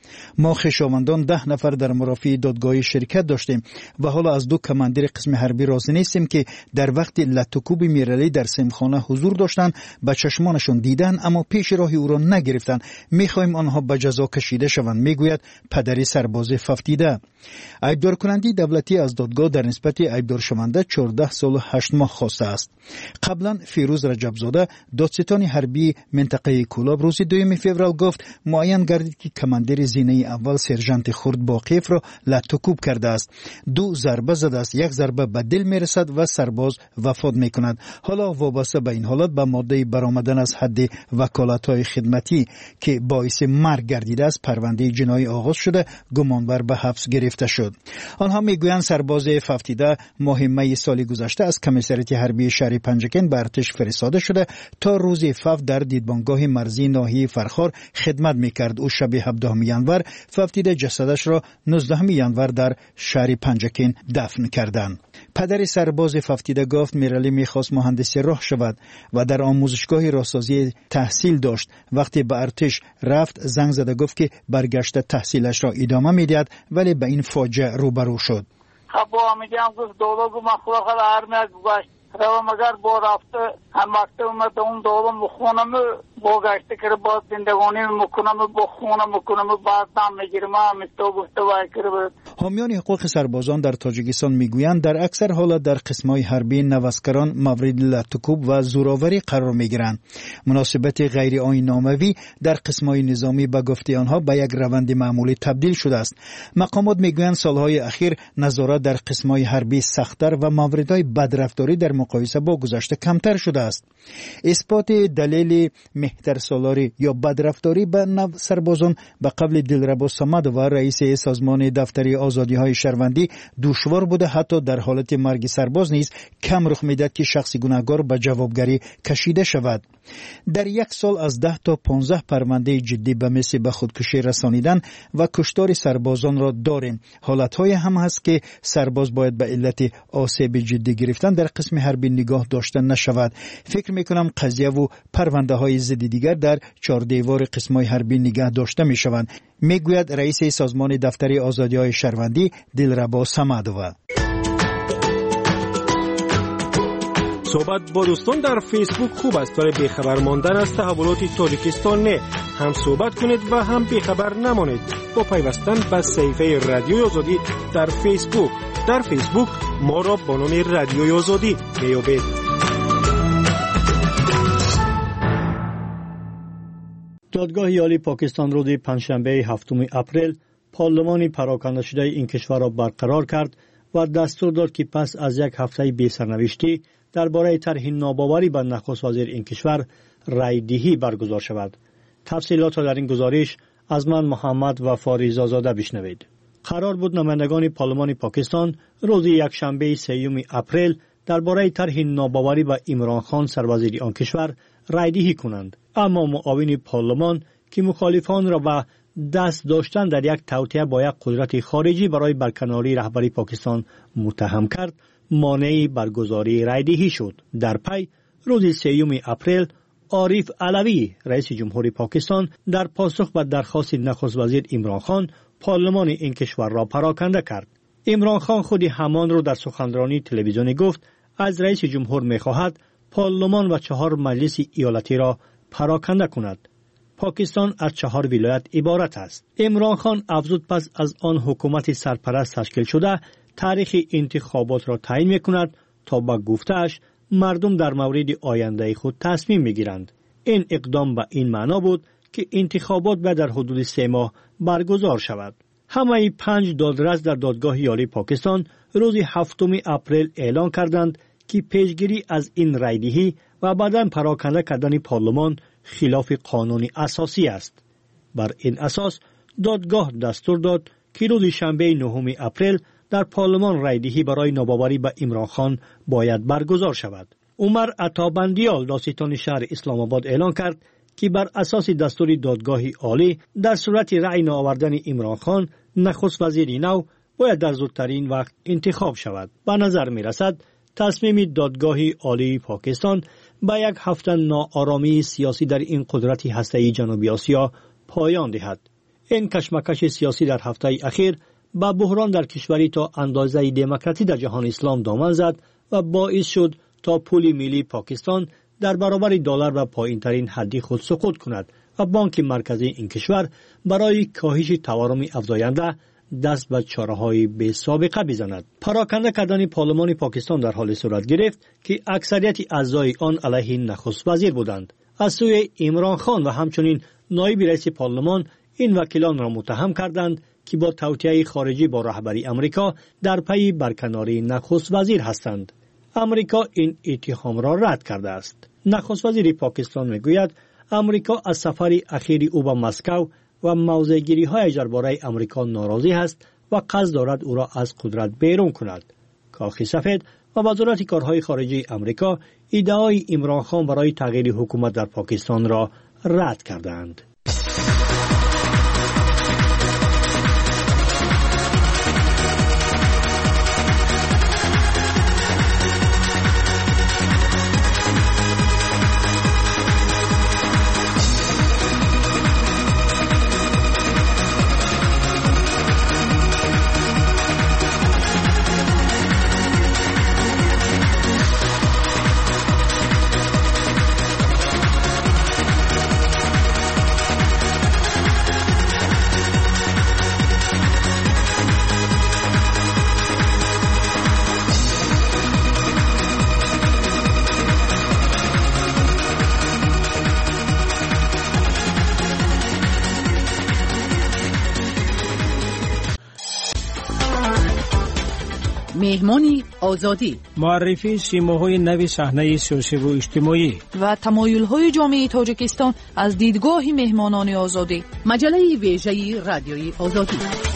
ما خویشاوندان 10 نفر در مرافعه دادگاه شرکت داشتیم و حالا از 2 کماندر قسم حربی راضی نیستیم که در وقت لطوکوب میرالی در سیمخانه حضور داشتند، به چشمانشون دیدن اما پیش راه او را نگرفتند. میخوایم آنها به جزا کشیده شوند، میگوید پدر سرباز ففتیده. عیبدار کننده دولتی از دادگاه در نسبت عیبدار شونده 14 سال و 8 ماه خواسته است. قبلا فیروز رجبزاده دادستان حربی منطقه کولاب روز 2 فوریه گفت معین گردید که کماندر زینه اول سرژانت خرد باقیف را لطوکوب کرده است. 2 ضربه زده است، 1 ضربه به دل میرسد و سرباز وفات میکند. حالا وابسته به این حالت به ماده برآمدن از حد وکالت‌های خدمتی که باعث مرگ گردیده است پرونده جنایی آغاز شده، گمانبر به حبس گرفته شد. آنها میگویند سرباز ففتیده ماه می سال گذشته از کمیساریات حربی شهر پنجکن به ارتش فرستاده شده تا روز فوت در دیدبانگاه مرزی ناحیه فرخار خدمت میکرد. او شب 17 ینور ففتیده جسدش را 19 ینور در شهر پنجکن دفن کردند. پدر سرباز ففتیده گفت میرالی میخواست مهندس راه شود و در آموزشگاه راهسازی تحصیل داشت. وقتی به ارتش رفت زنگ زده گفت که برگشته تحصیلش را ادامه میدهد، ولی به این فاجعه روبرو شد.
خب میگم گفت دولو مخلوق ارمیا گشت رو مگر با رفته هم وقت اومد اون دولو مخونم با گشته که باز زندگانی مکنم با خونم مکنم بعد نام میگیرم هم تو گفته وای کرد.
حامیان حقوق سربازان در تاجیکستان میگویند در اکثر حالات در قسم‌های حربی نوسکران مورد لطکوب و زوراوری قرار میگیرند. مناسبت غیر آیین‌ناموی در قسم‌های نظامی به گفته آنها به یک روند معمولی تبدیل شده است. مقامات میگویند سالهای اخیر نظارت در قسم‌های حربی سخت‌تر و موردهای بدرفتاری در مقایسه با گذشته کمتر شده است. اثبات دلیل مهترسالاری یا بدرفتاری به سربازان به قبل دلربا صمد و رئیس سازمان دفتری آزادی‌های شهروندی دشوار بوده. حتی در حالت مرگ سرباز نیز کم رخ می‌دهد که شخص گناهکار به جوابگری کشیده شود. در یک سال از 10 تا 15 پرونده جدی به مثل به خودکشی رسانیدن و کشتار سربازان را داریم. حالت‌های هم هست که سرباز باید به علت آسیب جدی گرفتن در قسم حربی نگاه داشته نشود. فکر می‌کنم قضیه و پرونده‌های ضد دیگر در چهار دیوار قسم‌های حربی نگاه داشته می‌شوند، میگوید رئیس سازمان دفتری آزادی‌های شهروندی دلربا صمدووا.
صحبت با دوستان در فیسبوک خوب است ولی بیخبر ماندن از تحولات تاجیکستان نه. هم صحبت کنید و هم بیخبر نمانید با پیوستن به صفحه رادیوی آزادی در فیسبوک. در فیسبوک ما را با نام رادیوی آزادی میابید.
دادگاه عالی پاکستان روز پنجشنبه 7 اپریل پارلمان پراکنده شده این کشور را برقرار کرد و دستور داد که پس از یک هفته بی سرنوشتی درباره طرح ناباوری به نخست وزیر این کشور رای دهی برگزار شود. تفصیلات را در این گزارش از من محمد و فاریزا زاده بشنوید. قرار بود نمایندگان پارلمان پاکستان روز یکشنبه 3 اپریل درباره طرح ناباوری به عمران خان سروزیر آن کشور رای دهی کنند، اما معاون پارلمان که مخالفان را به دست داشتن در یک توطئه با یک قدرت خارجی برای برکناری رهبری پاکستان متهم کرد، مانع برگزاری رای دهی شد. در پی روز 3 اپریل عارف علوی رئیس جمهوری پاکستان در پاسخ به درخواست نخست وزیر عمران خان پارلمان این کشور را پراکنده کرد. عمران خان خود همان را در سخنرانی تلویزیونی گفت از رئیس جمهور می‌خواهد پارلمان و 4 مجلس ایالتی را پراکنده کند. پاکستان از 4 ولایت عبارت است. عمران خان افزود پس از آن حکومت سرپرست تشکیل شده تاریخ انتخابات را تعیین می‌کند تا به گفته‌اش مردم در مورد آینده خود تصمیم می‌گیرند. این اقدام به این معنا بود که انتخابات به در حدود 3 ماه برگزار شود. همه 5 دادرس در دادگاه عالی پاکستان روز 7 اپریل اعلان کردند که پیشگیری از این رای دهی و بعداً پراکنده کردن پارلمان خلاف قانون اساسی است. بر این اساس دادگاه دستور داد که روز شنبه 9 اپریل در پارلمان رای دهی برای ناباوری به عمران خان باید برگزار شود. عمر عطابندیال دادستان شهر اسلام آباد اعلان کرد که بر اساس دستور دادگاه عالی در صورت رأی نآوردن عمران خان نخست وزیر نو باید در زودترین وقت انتخاب شود. به نظر می رسد تصمیم دادگاه عالی پاکستان به یک هفته ناآرامی سیاسی در این قدرت هسته‌ای جنوبی آسیا پایان دهد. این کشمکش سیاسی در هفته اخیر با بحران در کشوری تا اندازه دموکراسی در جهان اسلام دامن زد و باعث شد تا پول ملی پاکستان در برابر دلار و پایین‌ترین حدی خود سقوط کند و بانک مرکزی این کشور برای کاهش تورم افزاینده دست به چاره‌های بی سابقه بزند. پراکنده کردن پارلمان پاکستان در حال صورت گرفت که اکثریت اعضای آن علیه نخست وزیر بودند. از سوی عمران خان و همچنین نایب رئیس پارلمان این وکیلان را متهم کردند که با توطئه خارجی با رهبری امریکا در پی برکناری نخست وزیر هستند. امریکا این اتهام را رد کرده است. نخست وزیر پاکستان میگوید امریکا از سفر اخیر او به مسکو و موضع‌گیری‌های درباره امریکا ناراضی است و قصد دارد او را از قدرت بیرون کند. کاخ سفید و وزارت کارهای خارجه امریکا ایده‌های عمران خان برای تغییر حکومت در پاکستان را رد کردند.
مهمان آزادی،
معرفی سیماهای نوی صحنه سیاسی و اجتماعی
و تمایل‌های جامعه تاجیکستان از دیدگاه مهمانان آزادی.
مجله ویژه رادیوی آزادی.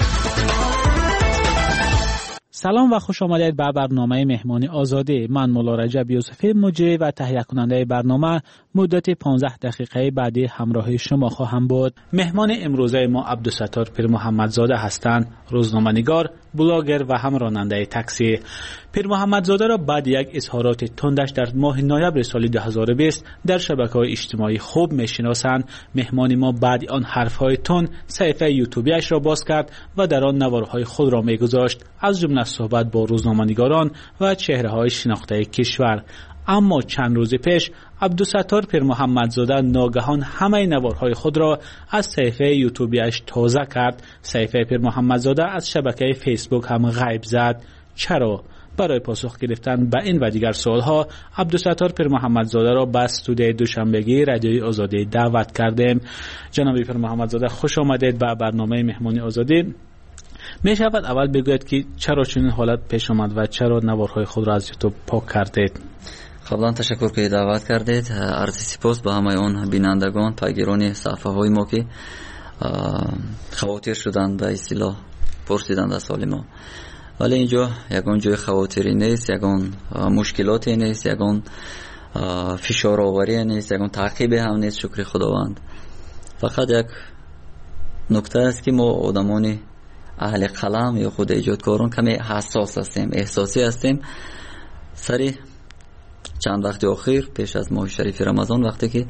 سلام و خوش آمدید به برنامه مهمانی آزادی. من مولا رجب یوسفی مجری و تهیه کننده برنامه مدت 15 دقیقه بعدی همراه شما خواهم بود. مهمان امروزه ما عبدالستار پیر محمدزاده هستند، روزنامه‌نگار، بلاگر و هم راننده تاکسی. پیر محمدزاده را بعد یک اظهارات تندش در ماه نوامبر سال 2020 در شبکه‌های اجتماعی خوب می‌شناسند. مهمان ما بعد آن حرف‌های تند صفحه یوتیوبیش را باز کرد و در آن نوارهای خود را می‌گذاشت، از جمله صحبت با روزنامه‌نگاران و چهره‌های شناخته کشور. اما چند روز پیش عبدالستار پیر محمدزاده ناگهان همه نوارهای خود را از صفحه یوتیوبیش تازه کرد. صفحه پیر محمدزاده از شبکه فیسبوک هم غیب زد. چرا؟ برای پاسخ گرفتن به این و دیگر سوالها عبدالستار پیر محمدزاده را به استودیوی دوشنبگی رادیوی آزادی دعوت کردیم. جناب پیر محمدزاده خوش آمدید به برنامه مهمانی آزادی. می شود اول بگوید که چرا چنین حالت پیش آمد و چرا نوارهای خود را از یوتیوب پاک کردید؟
قبلا تشکر که دعوت کردید. عرض سپاس به همه اون بینندگان، پیگیران صفحه های ما که خواطر شدند به اصطلاح پرسیدند از حال ما. ولی اینجا یگان جای خواطری نیست، یگان مشکلاتی نیست، یگان فشار آوری نیست، یگان تعقیب هم نیست. شکر خداوند. فقط یک نکته است که ما آدمان اهل قلم یا خود ایجادکاران کمی حساس هستیم، احساسی هستیم. سری چند وقت اخیر پیش از ماه شریف رمضان وقتی که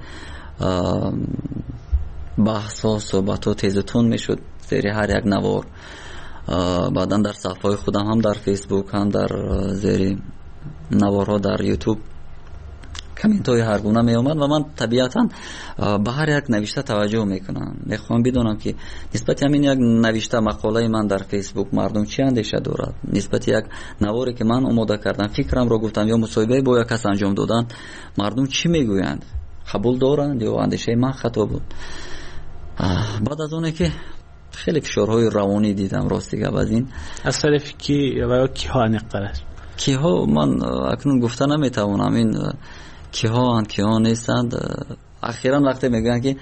بحث ها صحبت ها تیز و تند میشد زیر هر یک نوار، بعدا در صفحه خودم هم در فیسبوک هم در زیر نوارها در یوتیوب کامنت های هر گونه می آمد و من طبیعتا به هر یک نوشته توجه میکنم. میخوام بدونم که نسبت همین یک نوشته مقاله من در فیسبوک مردم چی اندیشه دارد، نسبت یک نواری که من آماده کردم فکرم را گفتم یا مصاحبه با یک کس انجام دادن مردم چی میگویند، قبول دارند یا اندیشه من خطا بود. بعد از اونه که خیلی فشارهای روانی دیدم راستی گپ از این
از طرف کی و کی ها نقدرش
کی ها من اکنون گفته نمیتوانم این کی ها نیستند. اخیراً وقتی میگن که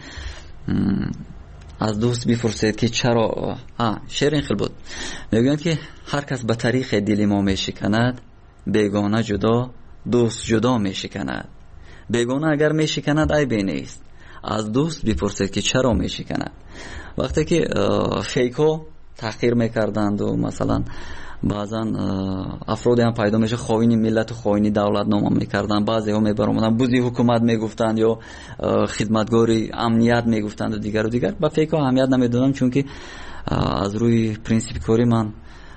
از دوست بپرسید که چرا شعر این خیلی بود، میگن که هر کس به طریق دل ما میشکند، بیگانه جدا دوست جدا میشکند. بیگانه اگر میشکند عیبی نیست، از دوست بپرسید که چرا میشکند. وقتی که فیکو تحقیر میکردند و مثلا بعضا افرادی هم پیدا میشه خائن ملت و خائن دولت نام میکردن، بعضی ها میبرامدن بوزی حکومت میگفتند یا خدمتگاری امنیت میگفتند و دیگر با فیک ها اهمیت نمیدادم، چون که از روی پرینسیپ کاری من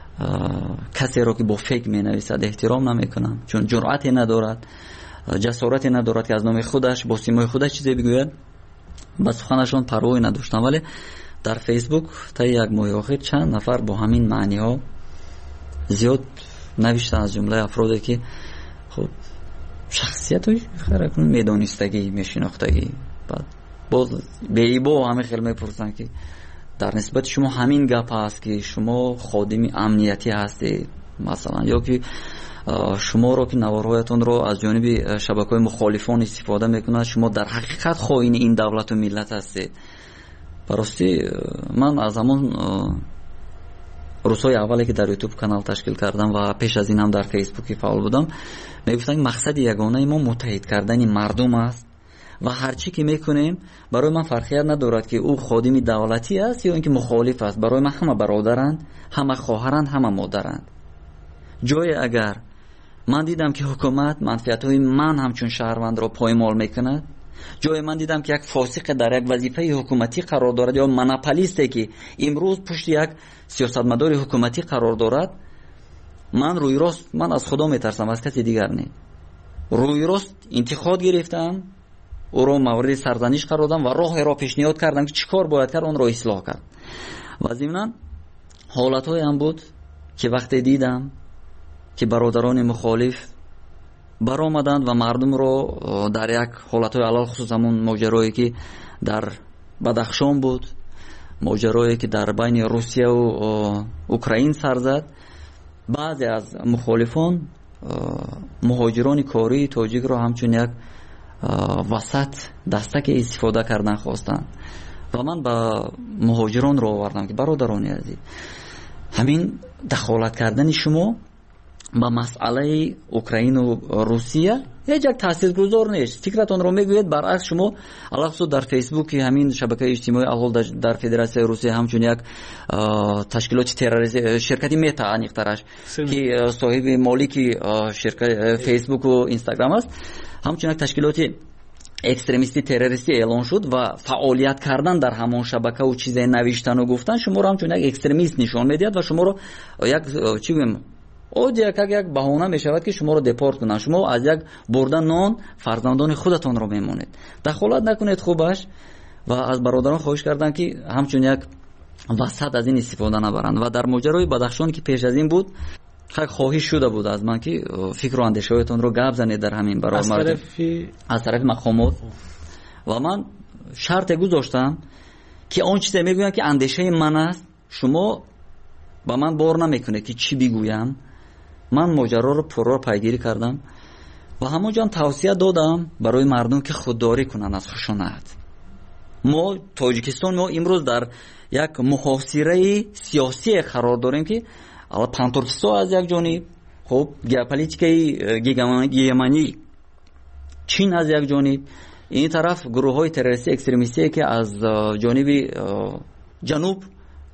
کسی را که با فیک مینویسد احترام نمیکنم، چون جرأتی ندارد، جسارتی ندارد که از نام خودش با سیمای خودش چیزی بگوید. با سخنشون پروایی نداشتم. ولی در فیسبوک تا یک ماه اخیر چند نفر با همین معنی ها زیاد نوشتن، از جمله افرادی که خب شخصیت های خیلی میدانستگی میشناختگی، بعد باز به ایبا همه خیلی میپرسن که در نسبت شما همین گپ هست که شما خادم امنیتی هستید مثلا، یا که شما رو که نوارهایتون رو از جانب شبکه‌های مخالفان استفاده میکنند، شما در حقیقت خائن این دولت و ملت هستید. براستی من از همون روزهای اولی که در یوتیوب کانال تشکیل کردم و پیش از این هم در فیسبوک فعال بودم میگفتن مقصد یگانه ما متحد کردن مردم است و هرچی که میکنیم برای من فرقیت ندارد که او خادم دولتی است یا اینکه مخالف است. برای من همه برادرند، همه خواهرند، همه مادرند. جای اگر من دیدم که حکومت منفعت‌های من همچون شهروند را پایمال میکند، جای من دیدم که یک فاسق در یک وظیفه حکومتی قرار دارد یا مناپولیستی که امروز پشت یک سیاستمدار حکومتی قرار دارد، من روی راست من از خدا میترسم، از کسی دیگر نه. روی راست انتقاد گرفتم، او را مورد سرزنش قرار دادم و راه پیشنهاد کردم که چیکار باید کرد اون را اصلاح کرد. و ضمناً حالت‌های هم بود که وقتی دیدم که برادران مخالف برآمدند و مردم رو در یک حالت‌های علال خصوص همون ماجرایی که در بدخشان بود، ماجرایی که در بین روسیه و اوکراین سر زد، بعضی از مخالفان مهاجران کاری تاجیک رو همچون یک وسط دستک استفاده کردن خواستن و من با مهاجران رو آوردم که برادران عزیز، همین دخالت کردن شما با مسئله اوکراین و روسیه هیچ یک تاثیرگذار نیست. فکرتون رو میگوید برعکس شما علاوه در فیسبوک همین شبکه اجتماعی اول در فدراسیون روسیه همچون یک تشکیلات تروریستی شرکتی متا انیقترش که صاحب مالکی شرکت فیسبوک و اینستاگرام است، همچون یک تشکیلات اکستریمیستی تروریستی اعلان شد و فعالیت کردن در همان شبکه و چیزای نوشتن و گفتن شما رو همچون یک اکستریمیست نشان میدهد و شما رو یک چی بگم یک بهانه می شود که شما رو دپورت کنن. شما از یک بردن نان فرزندان خودتان رو میمونید. دخالت نکنید خوبش و از برادران خواهش کردن که همچون یک وسط از این استفاده نبرند. و در ماجرای بدخشان که پیش از این بود خواهش شده بود از من که فکر و اندیشه‌هایتان رو گپ زنید در همین برابر از طرف مقامات و من شرط گذاشتم که آن چیزی میگویم که اندیشه من است شما با من بار نمیکنه که چی بگویم. من ماجرا رو پرو پیگیری کردم و همونجا توصیه دادم برای مردم که خودداری کنن از خشونت. ما تاجیکستان ما امروز در یک محاصره سیاسی قرار داریم که الان پانتورکستان از یک جانب، خب ژئوپلیتیکای گیمانی چین از یک جانب، این طرف گروه‌های تروریستی اکستریمیستی که از جانب جنوب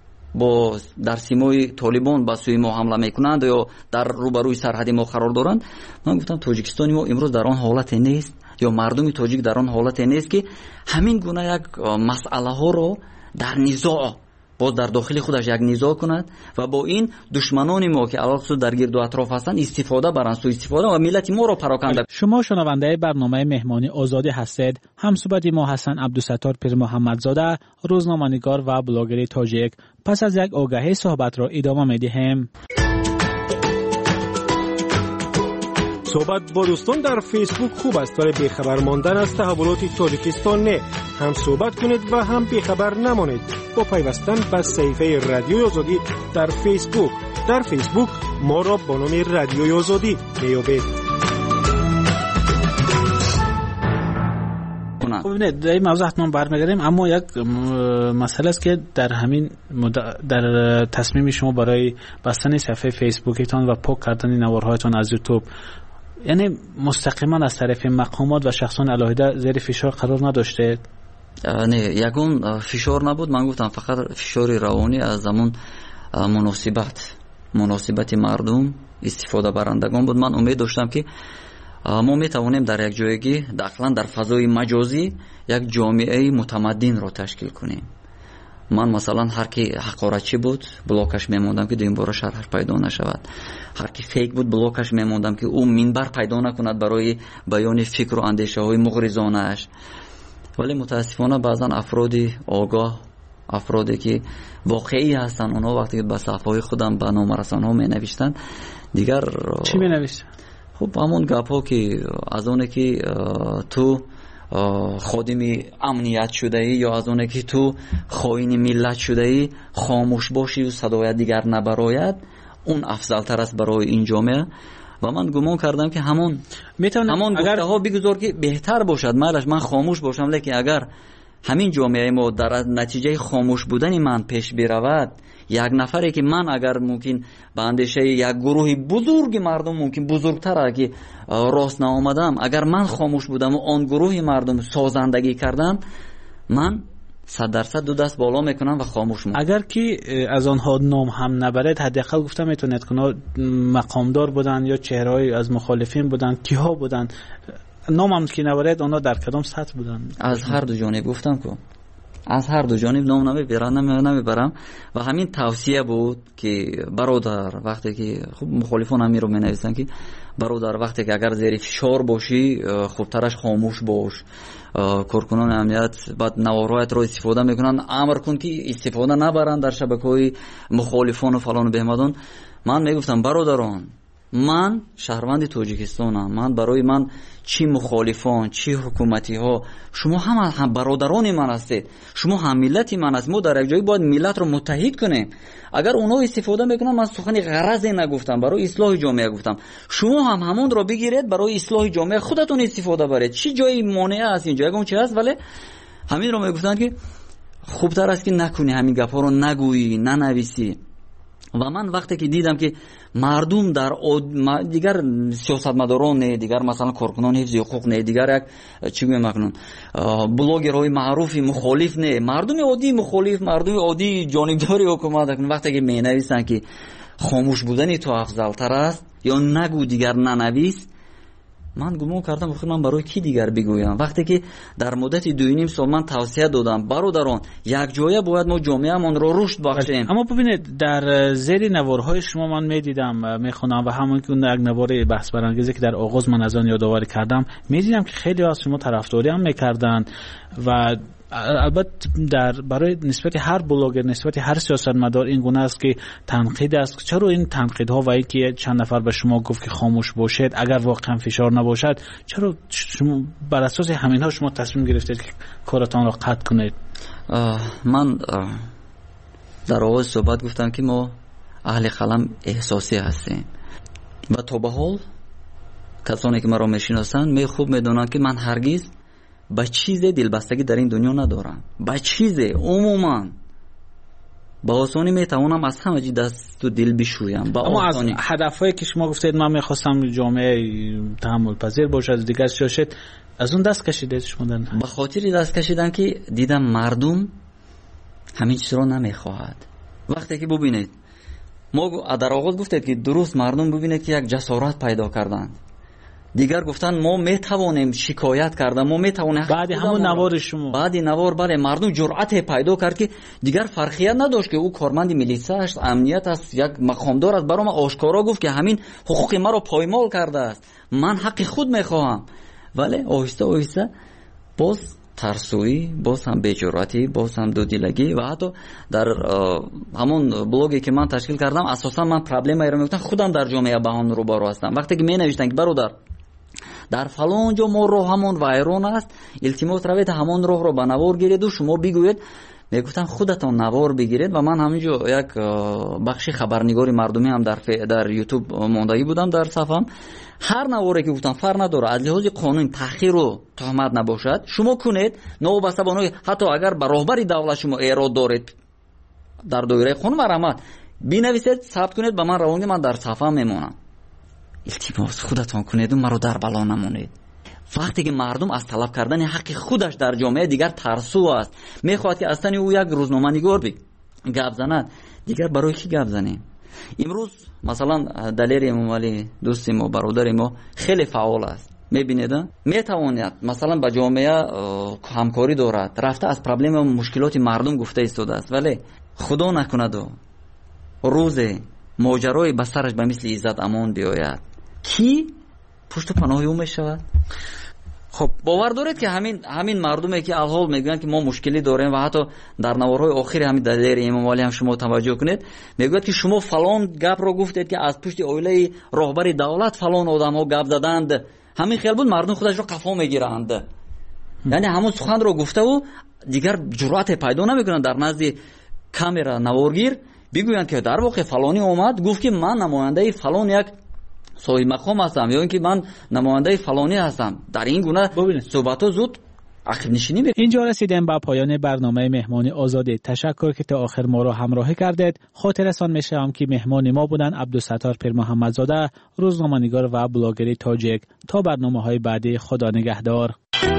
با در سیمای طالبان با سوی ما حمله میکنند یا در روبروی سرحد ما قرار دارند. من گفتم تاجیکستان ما امروز در آن حالت نیست یا مردم تاجیک در آن حالت نیست که همین گونه یک مسئله ها رو در نزاع باز در داخل خودش یک نزاع کند و با این دشمنان ما که علاوه در گرد و اطراف هستند استفاده برند، سوء استفاده و ملت ما را پراکنده.
شما شنونده برنامه مهمانی آزادی هستید. همصحبت ما حسن عبدالستار پیر محمدزاده، روزنامه‌نگار و بلاگر تاجیک. پس از یک آگهی صحبت را ادامه می‌دهیم.
صحبت با دوستان در فیسبوک خوب است ولی بیخبر ماندن از تحولات تاجیکستان نه. هم صحبت کنید و هم بیخبر نمانید با پیوستن به صفحه رادیوی آزادی در فیسبوک. در فیسبوک ما را با نام رادیوی آزادی میابید.
خب نه در این موضوع حتما برمیگردیم، اما یک مسئله است که در همین در تصمیم شما برای بستن صفحه فیسبوکتان و پاک کردن نوارهایتان از یوتیوب، یعنی مستقیما از طرف مقامات و شخصان علاهده زیر فشار قرار نداشته؟
نه، یگون فشار نبود. من گفتم فقط فشار روانی از زمان مناسبت مردم استفاده برندگان بود. من امید داشتم که ما میتوانیم در یک جایگی داخلا در فضای مجازی یک جامعه متمدن را تشکیل کنیم. من مثلا هر کی حقارتچی بود بلاکش میموندم که دویم بار شرحش پیدا نشود، هر کی فیک بود بلاکش میموندم که او منبر پیدا نکند برای بیان فکر و اندیشه های مغرضانه اش. ولی متاسفانه بعضا افرادی آگاه، افرادی که واقعی هستن، اونا وقتی که به صفحه خودم به نامرسان ها می نوشتن دیگر
چی می نوشتن؟
خب همون گپ ها که از اونه که تو خادم امنیت شده ای یا از اونه که تو خائن ملت شده ای خاموش باشی و صدای دیگر نبراید، اون افضل تر است برای این جامعه. و من گمان کردم که همون گفته ها بگذار که بهتر باشد، من خاموش باشم، لیکن اگر همین جامعه ما در نتیجه خاموش بودن من پیش برود، یک نفری که من اگر ممکن به اندیشه یک گروه بزرگ مردم ممکن بزرگتر که راست نآمدم، اگر من خاموش بودم و آن گروه مردم سازندگی کردم، من 100% دو دست بالا میکنم و خاموش میکنم.
اگر که از آنها نام هم نبرد، حداقل گفتم میتونید که مقامدار بودن یا چهره‌ای از مخالفین بودن، کیها بودن، نام هم که نبرد آنها در کدام سطح بودن؟
از هر دو جانب گفتم که از هر دو جانب نام نمیبرم و همین توصیه بود که برادر وقتی که خب مخالفان هم رو مینویسن که برادر وقتی که اگر زیر فشار باشی خوبترش خاموش باش. کارکنان امنیت بعد نوارهایت رو استفاده میکنن، امر کن که استفاده نبرن در شبکه‌های مخالفان و فلان و بهمدان. من میگفتم برادران من شهروند تاجیکستانم. من برای من چی مخالفان چی حکومتی ها، شما هم برادران من هستید، شما هم ملت من هستید. ما در یک جایی باید ملت رو متحد کنیم. اگر اونا استفاده میکنن، من سخن غرضی نگفتم، برای اصلاح جامعه گفتم. شما هم همون رو بگیرید برای اصلاح جامعه خودتون استفاده برید. چی جایی مانع است اینجا؟ اون چی هست؟ ولی همین رو میگفتن که خوبتر است که نکنی، همین گپا رو نگویی، ننویسی. و من وقتی که دیدم که مردم در دیگر سیاستمداران نه، دیگر مثلا کارکنان حفظ حقوق نه، دیگر یک چی میگم مکنون بلاگرهای معروفی مخالف نه، مردم عادی مخالف، مردم عادی جانبداری حکومت، وقتی که مینویسن که خاموش بودن تو افضل تر است یا نگو دیگر ننویس، من گمان کردم خود من برای کی دیگر بگویم؟ وقتی که در مدت 2.5 سال من توصیه دادم برادران یک جایه باید ما جامعه‌مان رو رشد بخشیم.
اما ببینید در زیر نوارهای شما من میدیدم میخونم و همون که یک نوار بحث برانگیزی که در آغاز من از آن یادآوری کردم، میدیدم که خیلی از شما طرفداری هم میکردن و البته برای نسبت هر بلاگر، نسبت هر سیاستمدار این گونه است که تنقید است. چرا این تنقیدها و اینکه چند نفر به شما گفت که خاموش باشید اگر واقعا فشار نباشد، چرا شما بر اساس همینها شما تصمیم گرفتید که کارتان را قطع کنید؟
من در آغاز صحبت گفتم که ما اهل قلم احساسی هستیم و تا به حال کسانی که مرا میشناسند می خوب میدونند که من هرگز با چیز دلبستگی در این دنیا ندارم. با چیز عموما با آسانی میتوانم از همه چی دست و دل بشویم.
اما از هدفهایی که شما گفتید من میخواستم جامعه تحمل پذیر باشه، از دیگر سیاست، از اون دست کشیدید شما؟
به خاطر دست کشیدن که دیدم مردم همین چیز رو نمیخواهد. وقتی که ببینید ما در آغاز گفتید که درست مردم ببینید که یک جسارت پیدا کردند، دیگر گفتن ما میتوانیم شکایت کردن، ما میتوانیم
بعد همون نوار شما،
بعد نوار بله مردم جرأت پیدا کرد که دیگر فرقیت نداشت که او کارمند میلیسا است، امنیت است، یک مقامدار است، برام آشکارا گفت که همین حقوق ما رو پایمال کرده است، من حق خود میخواهم. ولی آهسته آهسته باز ترسویی، باز هم بی‌جرأتی، باز هم دودیلگی و حتی در همون بلوگی که من تشکیل کردم اساسا من پرابلمی رو میگفتم خودم در جامعه با هم روبرو هستم. وقتی که می نوشتن که برادر در فلان جا ما راه همون وایرون است، التماس روید همون راه رو به نوار گیرید و شما بگوید، میگفتم خودتان نوار بگیرید. و من همینجا یک بخشی خبرنگاری مردمی هم در یوتیوب موندگی بودم در صفحم. هر نواری که گفتم فرق نداره، از لحاظ قانون تحقیر و تهمت نباشد شما کنید، نوبسته بانوی حتی اگر به راهبری دولت شما ایراد دارید در دایره قانون مرامت بنویسید، ثبت کنید، به من روانگی، من در صفحه میمونم. التماس خودتان کنید و مرا در بلا نمونید. وقتی که مردم از طلب کردن حق خودش در جامعه دیگر ترسو است، میخواد که اصلا او یک روزنامه نگار گپ زند، دیگر برای کی گپ زنیم؟ امروز مثلا دلیر امامعلی دوست ما، برادر ما خیلی فعال است، میبینید میتواند مثلا با جامعه همکاری دارد، رفته از پرابلم و مشکلات مردم گفته ایستاده است، ولی خدا نکند و روز ماجرای به سرش به مثل عزت امان بیاید، کی پشت پناه او میشود؟ خب باور دارید که همین مردمی که الحال میگن که ما مشکلی داریم و حتی در نوارهای آخر همین دلیر امامعلی هم شما توجه کنید میگوید که شما فلان گپ رو گفتید که از پشت اویله راهبر دولت فلان آدم ها گپ زدند، همین خیال بود مردم خودش رو قفا میگیرند. یعنی همون سخن رو گفته و دیگر جرأت پیدا نمیکنن در نزد کامera نوارگیر بگویند که در واقع فلانی اومد گفت که من نماینده فلان یک صاحب مقام هستم یا اینکه من نماینده فلانی هستم. در این گونه صحبت‌ها زود عقب نشینی می‌کنه.
اینجا رسیدیم به پایان برنامه مهمان آزادی. تشکر که تا آخر ما را همراهی کردید. خاطرتان می‌شم که مهمان ما بودن عبدالستار پیر محمدزاده، روزنامه‌نگار و بلاگر تاجیک. تا برنامه‌های بعدی، خدا نگهدار.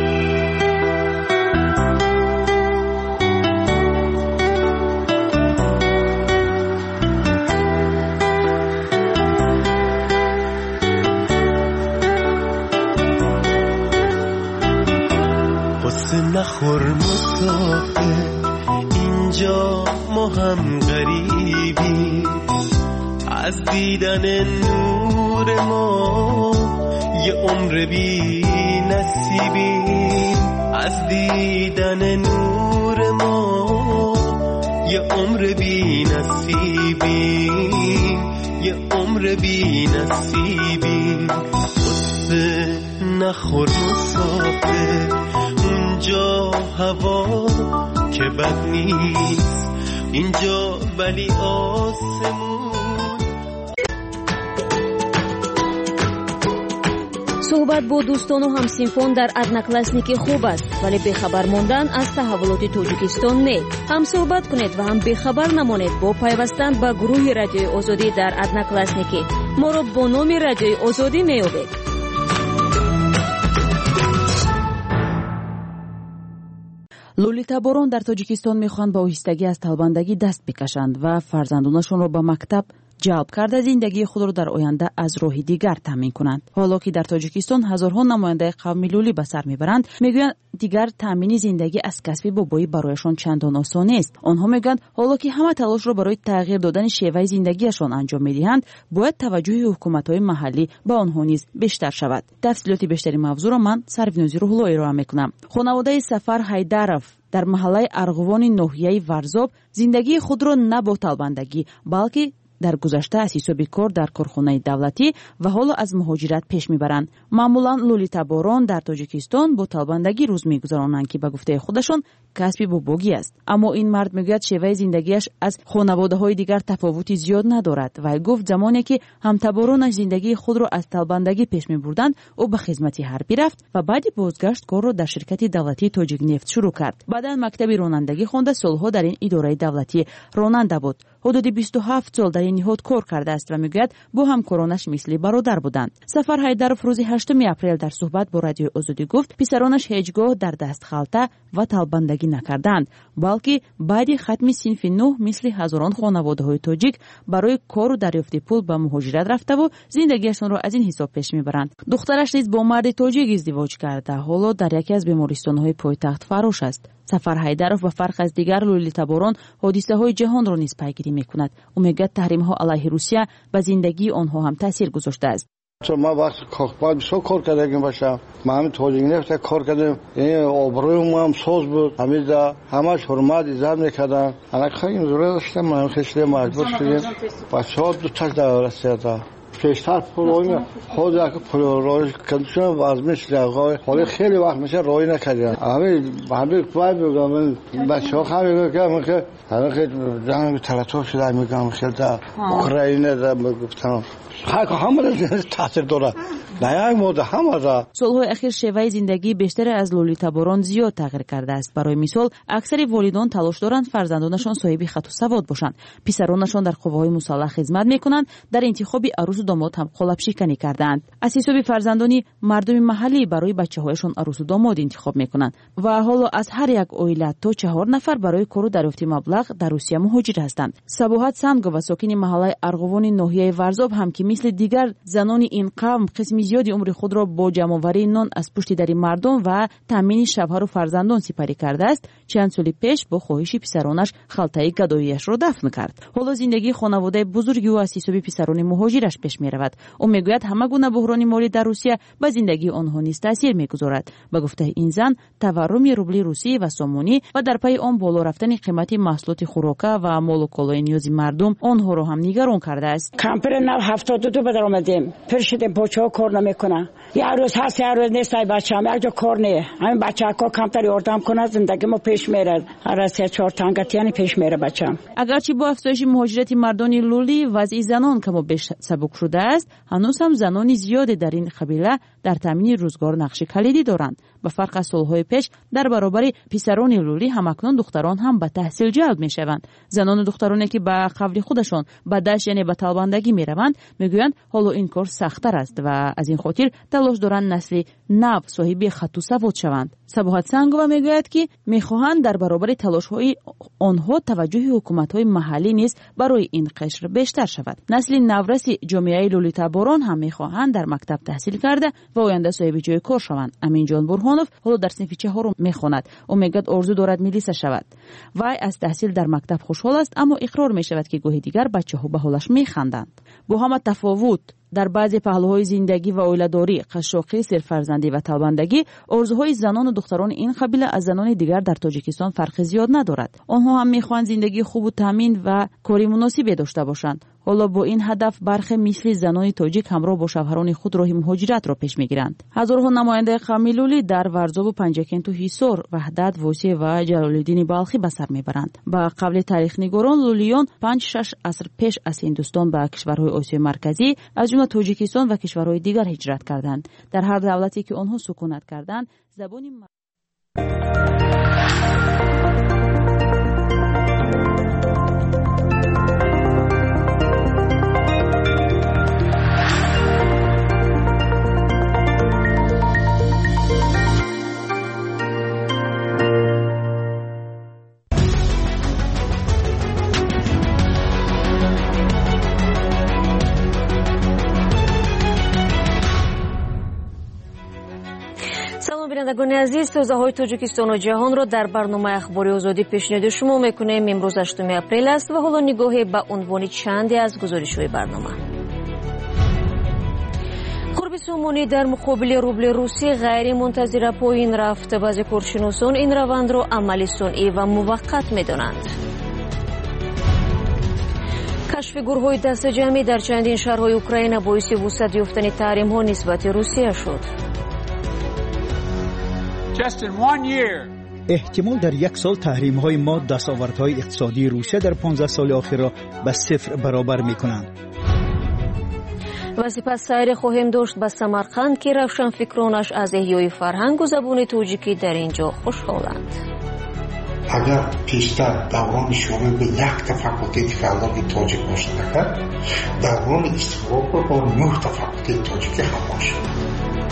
نخور مسافر، اینجا ما هم غریبی، از دیدن نور ما یه عمر بی نصیبی، از دیدن نور ما یه عمر بی نصیبی، یه عمر بی نصیبی قصه نخور مسافر اونجا هوا که بد نیست اینجا ولی آسمون.
صحبت با دوستان و همسینفون در одноклассники خوب است ولی بخبر موندن از تحولات تاجیکستان نه. هم صحبت کنید و هم بخبر نمانید با پیوستن به گروه رادیوی آزادی در одноклассники. ما را با نام رادیوی آزادی میابید.
لولیتابورون در تاجیکستان میخوان با آهستگی از طالباندگی دست بکشند و فرزندانشون را به مکتب جلب کرده زندگی خود را در آینده از راهی دیگر تامین کنند. حالا که در تاجیکستان هزارها نماینده قوم لولی به سر میبرند، میگویند دیگر تامین زندگی از کسب بابایی برایشان چندان آسان نیست. آنها میگویند حالا که همه تلاش را برای تغییر دادن شیوه زندگیشان انجام میدهند، باید توجه حکومت‌های محلی به آنها نیز بیشتر شود. تفصیلات بیشتری موضوع را من سروینوزی روح‌الله ارائه میکنم. خانواده سفر حیدرов در محله ارغوان ناحیه ورزاب زندگی خود را نه با طالباندگی بلکه در گذشته از حساب کار در کارخانه دولتی و حالا از مهاجرت پیش میبرند. معمولا لولیتابوران در تاجیکستان با طالباندگی روز میگذرانند که به گفته خودشان کسب بوبوگی است. اما این مرد میگوید شیوه زندگیش از خانواده‌های دیگر تفاوتی زیاد ندارد و گفت زمانی که همتابورانش زندگی خود را از طالباندگی پیش میبردند او به خدمت حربی رفت و بعد بازگشت کار را در شرکت دولتی تاجیک نفت شروع کرد. بعدا مکتب رانندگی خوانده سالها در این اداره دولتی راننده بود. حدود 27 سال در این نهاد کار کرده است و میگوید با همکارانش مثل برادر بودند. سفر حیدرов روز 8 اپریل در صحبت با رادیو آزادی گفت پسرانش هیچگاه در دست خلطه و طالباندگی نکردند، بلکه بعد ختم صنف 9 مثل هزاران خانواده‌های تاجیک برای کار و دریافت پول به مهاجرت رفته و زندگیشان را از این حساب پیش میبرند. دخترش نیز با مرد تاجیک ازدواج کرده حالا در یکی از بیمارستان‌های پایتخت فروش است. سفر حیدرов به فرق از دیگر لولیتابوران حادثه‌های جهان را نیز پیگیری می‌کند. او میگوید تحریم‌ها علیه روسیه به زندگی آنها هم تاثیر گذاشته است.
چون ما وقت باید بسیار کار کردیم باشم، ما همین تاجیک نفت کار کردیم، این آبروی ما هم سوز بود، همش حرمت ایزد میکردن. انا خیلی ضرورت داشتم، ما خیلی مجبور شدیم بچه‌ها دو تا در رسیدن. پیشتر پروژه خود یک پروژه کندشون وازمش لغای حالا خیلی وقت میشه رای نکردن. همه باید بگم بچه‌ها همه که جنگ تلاتوف شده میگم خیلی در اوکراین در میگفتم همه تاثیر داره. نه یک موضوع همه
سالهای اخیر شیوه زندگی بیشتر از لولیتابوران زیاد تغییر کرده است. برای مثال اکثر والدان تلاش دارند فرزندانشان صاحب خط و سواد باشند. پسرانشان در قوه‌های مسلح خدمت میکنند. در انتخاب عروس و داماد هم قالب شکنی کردند. از حساب فرزندانی مردم محلی برای بچه‌هایشان عروس و داماد انتخاب میکنند و حالا از هر یک عائله تا 4 نفر برای کار و دریافت مبلغ در روسیه مهاجر هستند. صباحت سنگова ساکن محله ارغوان ناحیه ورزاب هم که مثل دیگر زنان این قوم قسمی زیادی عمر خود را با جمع‌آوری نان از پشت در مردم و تامین شب‌ها و فرزندان سپری کرده است. چند سال پیش با خواهش پسرانش خلطه گدایی‌اش را دفن کرد. حالا زندگی خانواده بزرگی و از حساب پسران مهاجرش پیش می‌رود. او میگوید همه گونه بحران مالی در روسیه به زندگی آنها نیز تاثیر می‌گذارد. به گفته این زن تورم روبل روسی و سومونی و در پی آن بالا رفتن قیمت محصولات خوراک و مال و کالای نیاز مردم آنها را هم نگران کرده است.
کمپر 72 به در آمدیم. پرشیدیم پوچه‌ها کار نمی‌کنه. یه روز هست یه روز نیست بچه‌ام یک جا کار نه. همین بچه‌ها کمتر یاردم کنه زندگی ما پیش میره. هر 3-4 تانگاتیانی پیش میره بچه‌ام.
اگرچه با افزایش مهاجرت مردان لولی وضع زنان کم و بیش سبک شده است، هنوز هم زنان زیادی در این قبیله در تامین روزگار نقش کلیدی دارند. به فرق از سالهای پیش در برابر پسران لولی همکنون دختران هم به تحصیل جلب میشوند. زنان و دخترانی که به قول خودشان به دشت یعنی به طالباندگی میروند میگویند حالا این کار سخت‌تر است و از این خاطر تلاش دارند نسل نو صاحب خط و سواد شوند. صباحت سنگова میگوید که میخواهند در برابر تلاش‌های آنها توجه حکومت‌های محلی نیز برای این قشر بیشتر شود. نسل نورس جامعه لولیتابوران هم میخواهند در مکتب تحصیل کرده و آینده صاحب جای کار شوند. امین جان برهانوف حالا در صنف 4 میخواند. او میگوید آرزو دارد میلیس شود. وی از تحصیل در مکتب خوشحال است اما اقرار میشود که گاهی دیگر بچه‌ها به حالش میخندند. با همه تفاوت در بعضی پهلوهای زندگی و عائله‌داری، قشاقی، سرفرزندی و طالباندگی، آرزوهای زنان و دختران این قبیله از زنان دیگر در تاجیکستان فرق زیاد ندارد. آنها هم می‌خواهند زندگی خوب و تامین و کاری مناسبی داشته باشند. حالا با این هدف برخی مثل زنان تاجیک همراه با شوهران خود راه مهاجرت را پیش میگیرند. هزارها نماینده قوم لولی در ورزاب و پنجکент و حصار، وحدت، وسیع و جلالالدین بلخی به سر میبرند. با قبل تاریخ نگاران لولیان 5-6 عصر پیش از هندوستان به کشورهای آسیای مرکزی از جمله تاجیکستان و کشورهای دیگر هجرت کردند. در هر دولتی که آنها سکونت کردند زبان بینندگان عزیز، تازه‌های تاجیکستان و جهان را در برنامه اخباری آزادی پیشنهاد شما میکنیم. امروز 8 اپریل است و حالا نگاهی به عنوان چندی از گزارش‌های برنامه. قرب سومونی در مقابل روبل روسی غیر منتظره پایین رفت. بعضی کارشناسان این روند را عمل صنعی و موقت می‌دانند. کشف گروه‌های دست جمعی در چندین شهرهای اوکراین باعث وسعت یافتن تحریم‌ها نسبت روسیه شد.
احتمال در یک سال تحریم‌های ما دستاوردهای اقتصادی روسیه در 15 سال آخر را به 0 برابر می‌کنند.
و سپس سیر خواهیم داشت به سمرقند که روشنفکرانش از احیای فرهنگ و زبان تاجیکی در اینجا خوشحالند.
اگر پیشتر دوران شروع به یک تفکر فعالات تاجیک باشد، دوران استقرار با 9 تفکر تاجیکی هم باشد.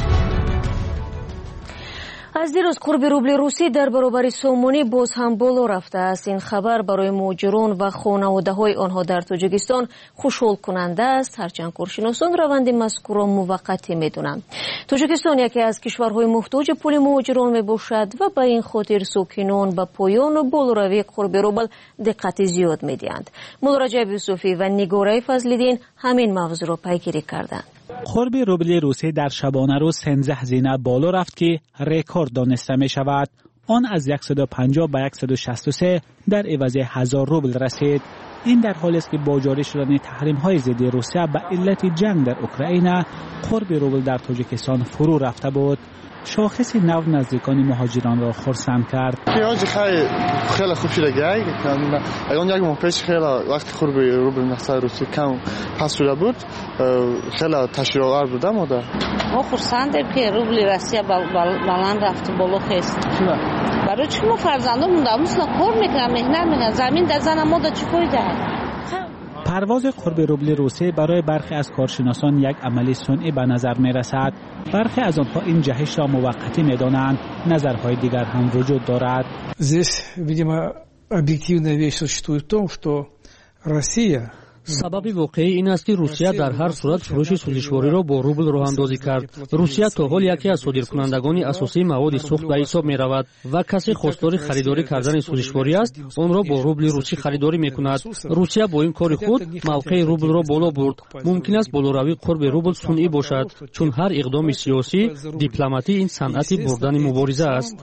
از دیروز قرب روبل روسی در برابر سومونی باز هم بالا رفته است. این خبر برای مهاجران و خانواده‌های آنها در تاجیکستان خوشحال کننده است، هرچند کارشناسان روند مذکور را موقتی می‌دانند. تاجیکستان یکی از کشورهای محتاج پول مهاجران میباشد و به این خاطر ساکنان به پایان و بالاروی قرب روبل دقت زیاد می‌دهند. مولا رجب یوسفی و نگاره فضل‌الدین همین موضوع را پیگیری کردند.
قرب روبل روسی در شبانه روز 13 هزینه بالا رفت که رکورد دانسته می شود. آن از 150 به 163 در عوض 1000 روبل رسید. این در حالی است که با جاری شدن تحریم های ضد روسیه به علت جنگ در اوکراین قرب روبل در تاجیکستان فرو رفته بود. شاخص نو نزدیکان مهاجران را خرسند کرد.
خیلی خوب شده اون یک ماه پیش خیلی وقتی قرب روبل نفت روسی کم پس شده بود، خیلی تشویق‌آور بود. ما
خرسندیم که روبل روسیه بلند رفت بالا خیست. برای چی ما فرزندانمون داموسنا کار میکنن، مهنت میکنن، زمین در زن ما دا چی فایده؟
پرواز قرب روبل روسی برای برخی از کارشناسان یک عمل صنعی به نظر می رسد. برخی از آنها این جهش را موقتی می دانند. نظرهای دیگر هم وجود دارد.
Здесь, видимо, объективная вещь существует в том, что Россия
سبب واقعی این است که روسیه در هر صورت فروش سوزشواری را با روبل راه اندازی کرد. روسیه تا حال یکی از صادرکنندگان اساسی مواد سوخت به حساب می رود و کسی خواستار خریداری کردن سوزشواری است آن را با روبل روسی خریداری می کند. روسیه با این کار خود موقع روبل را بالا برد. ممکن است بالاروی قرب روبل صنعی باشد، چون هر اقدام سیاسی دیپلماتی این صنعت بردن مبارزه است.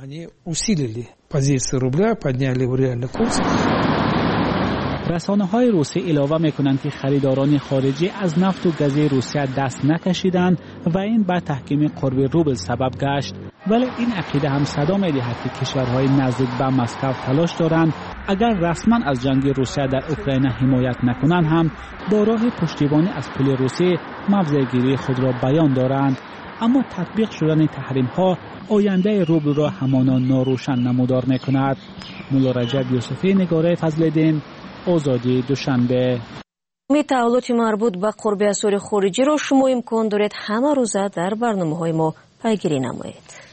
رسانه‌های روسی علاوه می‌کنند که خریداران خارجی از نفت و گاز روسیه دست نکشیدند و این به تحکیم قرب روبل سبب گشت. ولی این عقیده هم صدا می‌دهد که کشورهای نزدیک به مسکو تلاش دارند اگر رسما از جنگ روسیه در اوکراین حمایت نکنند هم با راه پشتیبانی از پول روسی موضع‌گیری خود را بیان دارند. اما تطبیق شدن تحریم‌ها آینده روبل را همانا ناروشن نمودار می‌کند. مولا رجب یوسفی، نگاره فضل‌الدین، آزادی دوشنبه.
مطالعات مربوط به قرب اسعار خارجی را شما امکان دارید همه روزه در برنامه‌های ما پیگیری نمایید.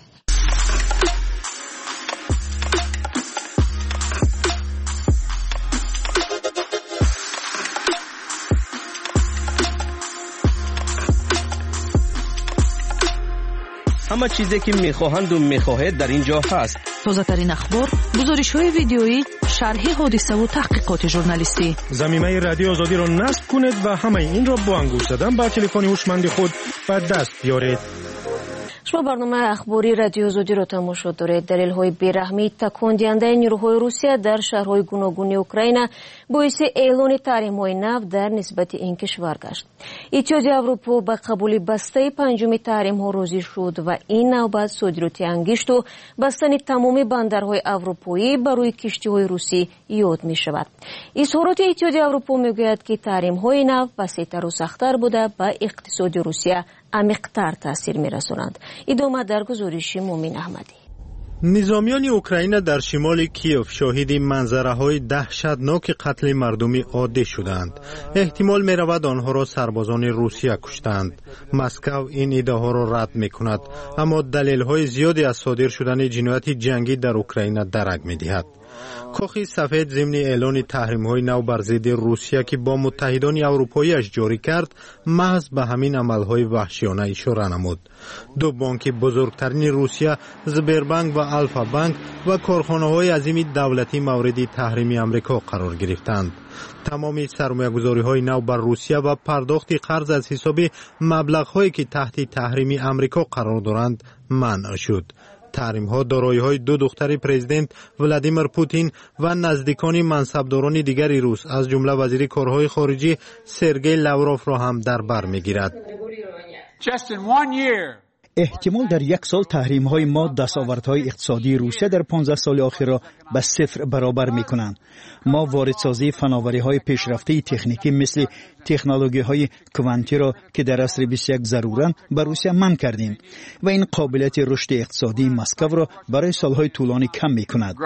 همه چیزی که میخواهند و میخواهید در اینجا هست.
تازه ترین اخبار، گزارش‌های ویدیویی، شرح حادثه و تحقیقات ژورنالیستی.
ضمیمه رادیو آزادی را نصب کنید و همه این را با انگشت زدن بر تلفن هوشمند خود به دست بیارید.
شما برنامه اخباری رادیو آزادی را تماشا دارید. دلیل‌های بی‌رحمی تکان دهنده نیروهای روسیه در شهرهای گوناگون اوکراین باعث اعلان تحریم‌های نفت در نسبت این کشور گشت. اتحادیه اروپا با قبول بسته پنجم تحریم‌ها راضی شد و این نوبت صادرات انگشت و بستن تمام بندرهای اروپایی برای کشتی‌های روسی یاد می‌شود. اظهارات اتحادیه اروپا می‌گوید که تحریم‌های نفت وسیع‌تر و سخت‌تر بوده به اقتصاد روسیه عمیق‌تر تاثیر می‌رسانند. ادامه در گزارش مومن احمدی.
نظامیان اوکراین در شمال کیف شاهد منظره‌های دهشتناک قتل مردمی عادی شدند. احتمال می‌رود آنها را سربازان روسیه کشتند. مسکو این ادعاها را رد می‌کند، اما دلیل‌های زیادی از صادر شدن جنایت جنگی در اوکراین درک می‌دهد. کاخ سفید ضمن اعلان تحریم‌های نو بر ضد روسیه که با متحدان اروپایی‌اش جاری کرد، محض به همین عمل‌های وحشیانه اشاره نمود. دو بانک بزرگترین روسیه، زبربانک و آلفا بانک و کارخانه‌های عظیم دولتی مورد تحریم آمریکا قرار گرفتند. تمام سرمایه‌گذاری‌های نو بر روسیه و پرداخت قرض از حساب مبلغ‌هایی که تحت تحریم آمریکا قرار دارند منع شد. تحریم‌ها دارایی‌های دو دختر پرزیدنت ولادیمیر پوتین و نزدیکان منصبداران دیگر روس از جمله وزیر کارهای خارجی سرگئی لاوروف را هم در بر می‌گیرد.
احتمال در یک سال تحریم‌های ما دستاوردهای اقتصادی روسیه در 15 سال اخیر را به صفر برابر می‌کنند. ما واردسازی فناوری‌های پیشرفته تکنیکی مثل تکنولوژی‌های کوانتی را که در عصر 21 ضرورند به روسیه منع کردیم و این قابلیت رشد اقتصادی مسکو را برای سال‌های طولانی کم می‌کند.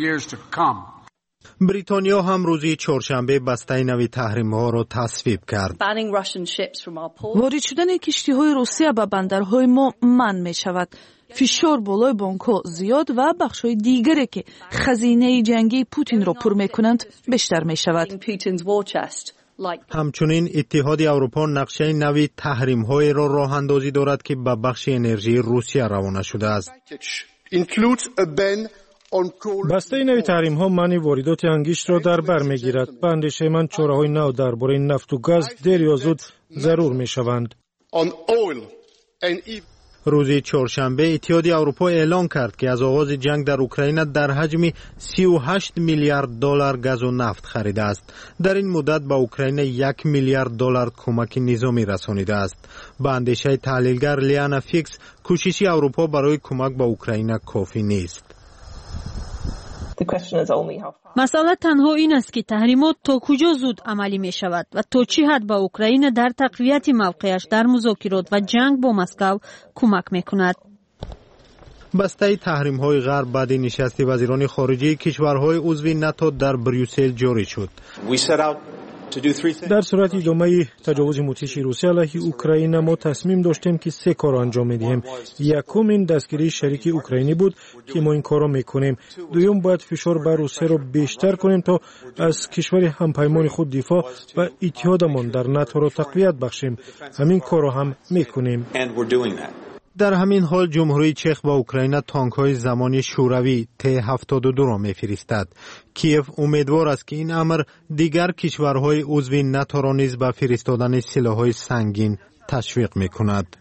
بریتانیا هم روزی چهارشنبه بسته نوی تحریم‌ها را تصویب کرد.
وارد شدن کشتی‌های روسیه به بندرهای ما منع می‌شود. فشار بالای بانک‌ها زیاد و بخش‌های دیگری که خزینه جنگی پوتین را پر می‌کنند بیشتر می‌شود.
همچنین اتحاد اروپا نقشه نوی تحریم‌های را راه‌اندازی دارد که به بخش انرژی روسیه روانه شده است.
بسته نوی تحریم ها منع واردات انگشت را در بر میگیرد. به اندیشه من چاره‌های نو درباره نفت و گاز دیر یا زود ضرور می شوند.
روز چهارشنبه اتحاد اروپا اعلان کرد که از آغاز جنگ در اوکراین در حجم 38 میلیارد دلار گاز و نفت خریده است. در این مدت به اوکراین 1 میلیارد دلار کمک نظامی رسانیده است. به اندیشه تحلیلگر لیانا فیکس کوشش اروپا برای کمک به اوکراین کافی نیست.
مسئله تنها این است که تحریمات تا کجا زود عملی می شود و تا چه حد به اوکراین در تقویت موقعش در مذاکرات و جنگ با مسکو کمک می کند.
بسته تحریم های غرب بعد نشست وزیران خارجه کشورهای عضو ناتو در بریوسل جاری شد.
در صورت ادامه تجاوز مدهش روسیه علیه اوکراین ما تصمیم داشتیم که 3 کار انجام میدهیم. یکم این دستگیری شریک اوکراینی بود که ما این کارا میکنیم. دوم باید فشار بر روسیه را بیشتر کنیم تا از کشور همپیمان خود دفاع و اتحادمان در ناتو را تقویت بخشیم. همین کارا هم میکنیم.
در همین حال جمهوری چک با اوکراین تانک‌های زمانی شوروی T-72 را می‌فرستد. کیف امیدوار است که این امر دیگر کشورهای عضو ناتو را نیز به فرستادن سلاح‌های سنگین تشویق می‌کند.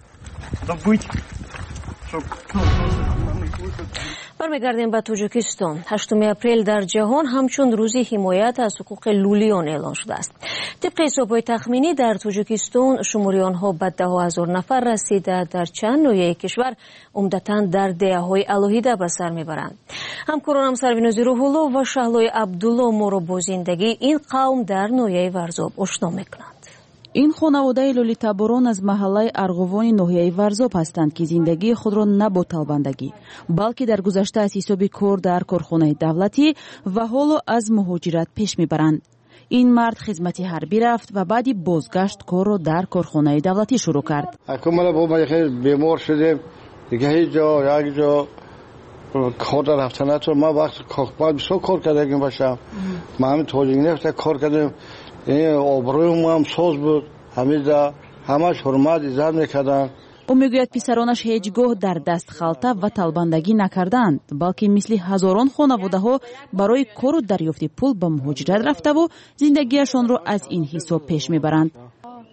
برمیگردیم به تاجیکستان. 8 اپریل در جهان همچون روز حمایت از حقوق لولیان اعلان شده است. طبق حساب‌های تخمینی در تاجیکستان شمار آنها به 10,000 نفر رسیده در چند ناحیه کشور عمدتاً در دهه‌های علاهیده به سر میبرند. همکارانم سروینازی روح‌الله و شهلای عبدالله ما را با زندگی این قوم در ناحیه ورزاب آشنا میکنند.
این خانواده لولیتابوران از محله ارغوان ناحیه ورزاب هستند که زندگی خود را نه با طالباندگی بلکه در گذشته از حساب کار در کارخانه دولتی و حالا از مهاجرت پیش میبرند. این مرد خدمت حربی رفت و بعدی بازگشت کار را در کارخانه دولتی شروع کرد.
حکومت با ما خیلی بیمار شدیم دیگه هیچ جا یک جا کار رفتن نتون. ما وقت باید بسیار کار کردیم باشم. ما همین توجیه نفته کار کردیم. آبروی ما هم ساز بود. همش حرمت ایزد میکردن.
او میگوید پسرانش هیچگاه در دست خلطه و طالباندگی نکردند بلکه مثل هزاران خانواده ها برای کار و دریافت پول به مهاجرت رفته و زندگیشان را از این حساب پیش میبرند.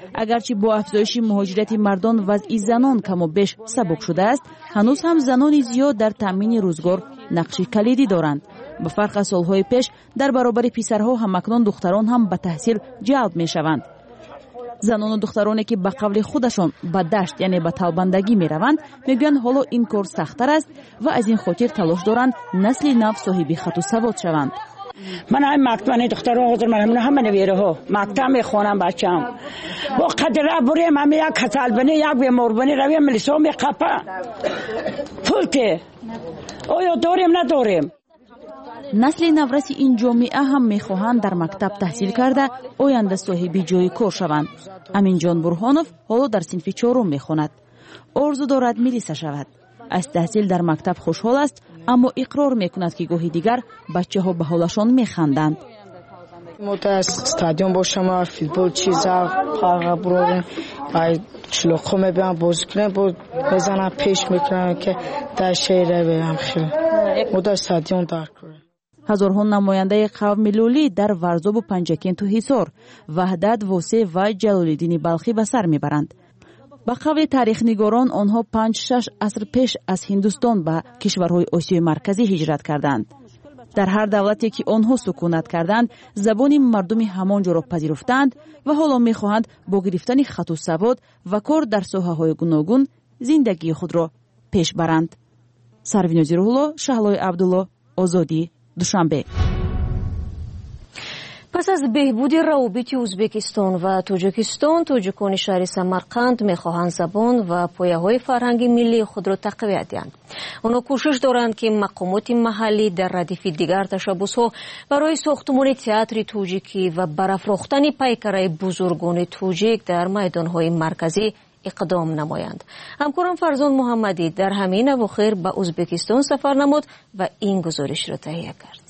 اگرچه با افزایش مهاجرت مردان وضع زنان کم و بیش سبک شده است، هنوز هم زنان زیاد در تامین روزگار نقش کلیدی دارند. به فرق از سالهای پیش در برابر پسرها همکنون دختران هم به تحصیل جلب می شوند. زنان و دخترانی که به قول خودشان به دشت یعنی به تالبندگی می روند میگویند حالا این کار سخت‌تر است و از این خاطر تلاش دارند نسل نو صاحب خط و سواد شوند.
من همین مکتب دخترها حاضر من همه نویره ها مکتب میخوانم بچم با قدر بریم هم یک کسل بنی یک بیمار بنی رویم ملیسا میقپه پولته آیا داریم نداریم.
نسل نورس این جامعه هم میخواهند در مکتب تحصیل کرده آینده صاحب جای کار شوند. امین جان برهانوف حالا در صنف 4 میخواند. آرزو دارد ملیسا شود. از تحصیل در مکتب خوشحال است، اما اقرار میکند که گاهی دیگر بچه ها به حالشان میخندند.
ما در استادیوم باشم فوتبال چیزا فرق بروریم ای چلوخو میبینم بازی کنم بزنم پیش میکنم که در شهر برم خیلی ما در استادیوم در کنیم.
هزارها نماینده قوم ملی در ورزاب و پنجکین تو حصار، وحدت، واسع و جلالالدین بلخی به سر میبرند. با قول تاریخ نگاران آنها 5-6 عصر پیش از هندوستان به کشورهای آسیای مرکزی هجرت کردند. در هر دولتی که آنها سکونت کردند زبان مردم همانجا را پذیرفتند و حالا میخواهند با گرفتن خط و سواد و کار در ساحه‌های گوناگون زندگی خود را پیش برند. سروین زیرالله، شهلای عبدالله، آزادی، دوشنبه.
پس از بهبود روابط ازبکستان و تاجیکستان، تاجیکان شهر سمرقند میخواهند زبان و پایه‌های فرهنگی ملی خود را تقویت دهند. آنها کوشش دارند که مقامات محلی در ردیف دیگر تشبس‌ها برای ساختمان تئاتر تاجیکی و برافراختن پیکره بزرگان تاجیک در میدان‌های مرکزی اقدام نمایند. همکارم فرزان محمدی در همین اواخر به ازبکستان سفر نمود و این گزارش را تهیه کرد.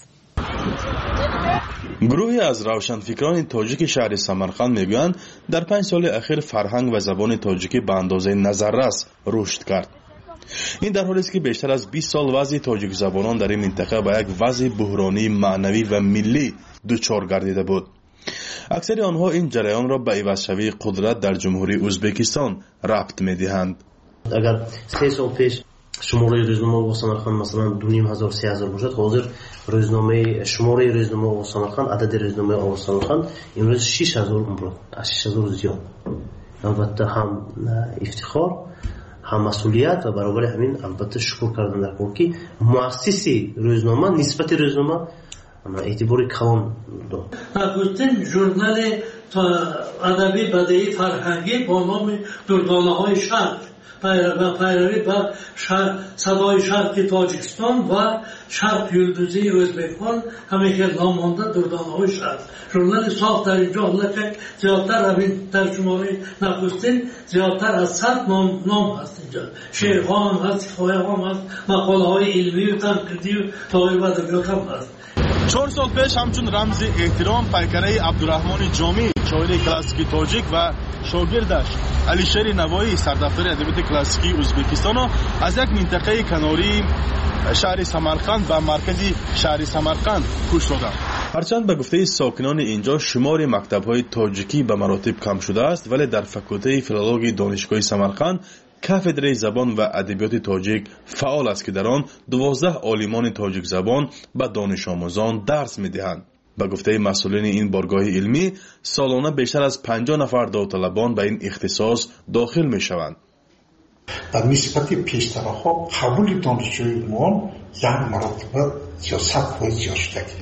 گروهی از روشنفکران تاجیک شهر سمرقند میگویند در 5 سال اخیر فرهنگ و زبان تاجیکی به اندازه نظررس رشد کرد. این در حالی است که بیشتر از 20 سال وضع تاجیک زبانان در این منطقه به یک وضع بحرانی معنوی و ملی دچار گردیده بود. اکثر آنها این جریان را به عوض‌شوی قدرت در جمهوری ازبکستان ربط می‌دهند.
اگر 3 سال پیش شماره روزنامه و سمرقند مثلا 2500 3000 باشد، حاضر روزنامه شماره روزنامه و سمرقند عدد روزنامه و سمرقند امروز 6000 عمر، از 6000 زیاد. البته هم افتخار، هم مسئولیت و برابر همین البته شکر کردن در کار که مؤسسی روزنامه نسبت روزنامه اعتباری کلان داد.
نخستین ژورنال ادبی بدیهی فرهنگی با نام دردانه‌های شرق و پیروی با صدای شرق تاجیکستان و شرق یلدوزی ازبکستان همیشه نام مانده دردانه‌های شرق. ژورنال ساخت در اینجا حالا که زیادتر همین در شماره نخستین زیادتر از 100 نام هست اینجا. شعرها هم هست، حکایه‌ها هم هست، مقاله‌های علمی و تنقیدی و تاریخ و ادبیات هم هست.
4 سال پیش همچون رمز احترام پیکره عبدالرحمن جامی، شاعر کلاسیکی تاجیک و شاگردش علیشیر نوایی، سردفتر ادبیات کلاسیکی ازبکستان را از یک منطقه کناری شهر سمرقند به مرکز شهر سمرقند کوچ دادند. هرچند به گفته ساکنان اینجا شمار مکتب‌های تاجیکی به مراتب کم شده است، ولی در فکولته فیلولوژی دانشگاه سمرقند کافدره زبان و ادبیات تاجیک فعال است که در آن 12 عالمان تاجیک زبان به دانش آموزان درس می‌دهند. به گفته مسئولین این بارگاه علمی، سالانه بیشتر از 50 نفر داوطلبان به این اختصاص داخل می‌شوند.
در نسبت پیشترها قبول دانشجوی ما یک مرتبه یا 100% زیاد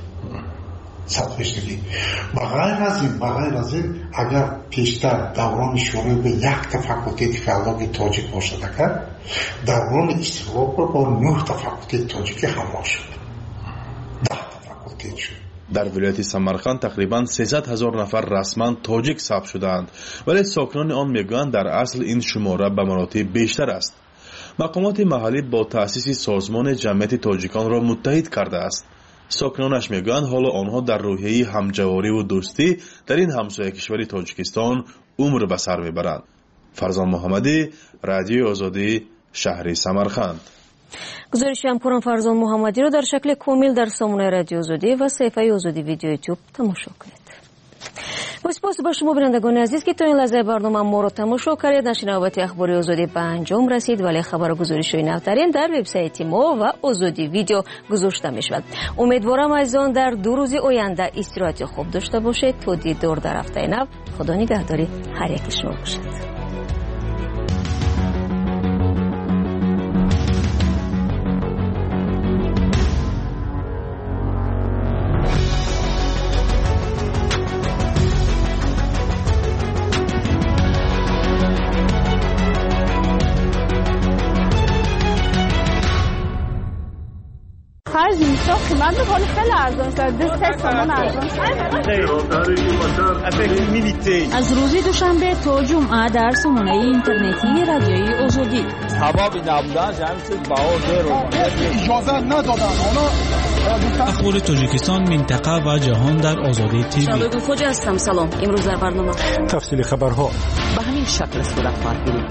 شده. بغیر از این اگر پیشتر دوران شروع به یک فاکولته فیلولوژی تاجیک باشد، دوران استقلال با 9 فاکولته تاجیک همراه شد. 10 فاکولته شد.
در ولایت سمرقند تقریباً 300,000 نفر رسما تاجیک ثبت شدند، ولی ساکنان آن میگویند در اصل این شماره به مراتب بیشتر است. مقامات محلی با تأسیس سازمان جمعیت تاجیکان را متحد کرده است. ساکنانش میگویند حالا آنها در روحیه همجواری و دوستی در این همسایه کشور تاجیکستان عمر به سر میبرند. فرزان محمدی، رادیو آزادی، شهر سمرقند.
گزارش همکارم فرزان محمدی را در شکل کامل در سامانه رادیو آزادی و صفحه آزادی ویدیو یوتیوب تماشا کنید. سپاس با شما بینندگان عزیز که تا این لحظه برنامه ما رو تماشا کردید. نشر نوبت اخباری آزادی به انجام رسید، ولی خبرگزاری شوی نوترین در وبسایت ما و آزادی ویدیو گذاشته می شود. امیدوارم عزیزان در 2 روز آینده استراحت خوب داشته باشید. تا دیدار در هفته نو. خدا نگهداری هر یک شما باشد.
خرج میشه قیمت حالا خیلی ارزان شده 3 تومن ارزان
از روز دوشنبه تا جمعه در سامانه اینترنتی رادیوی آزادی
ثوابی نبودن جمعی بها اجازه ندادن. حالا
اخبار تاجیکستان، منطقه و جهان در آزادی تیوی.
شبکه خوج هستم. سلام. امروز در برنامه
تفصیل خبرها
به همین شکل صورت پرگیرید.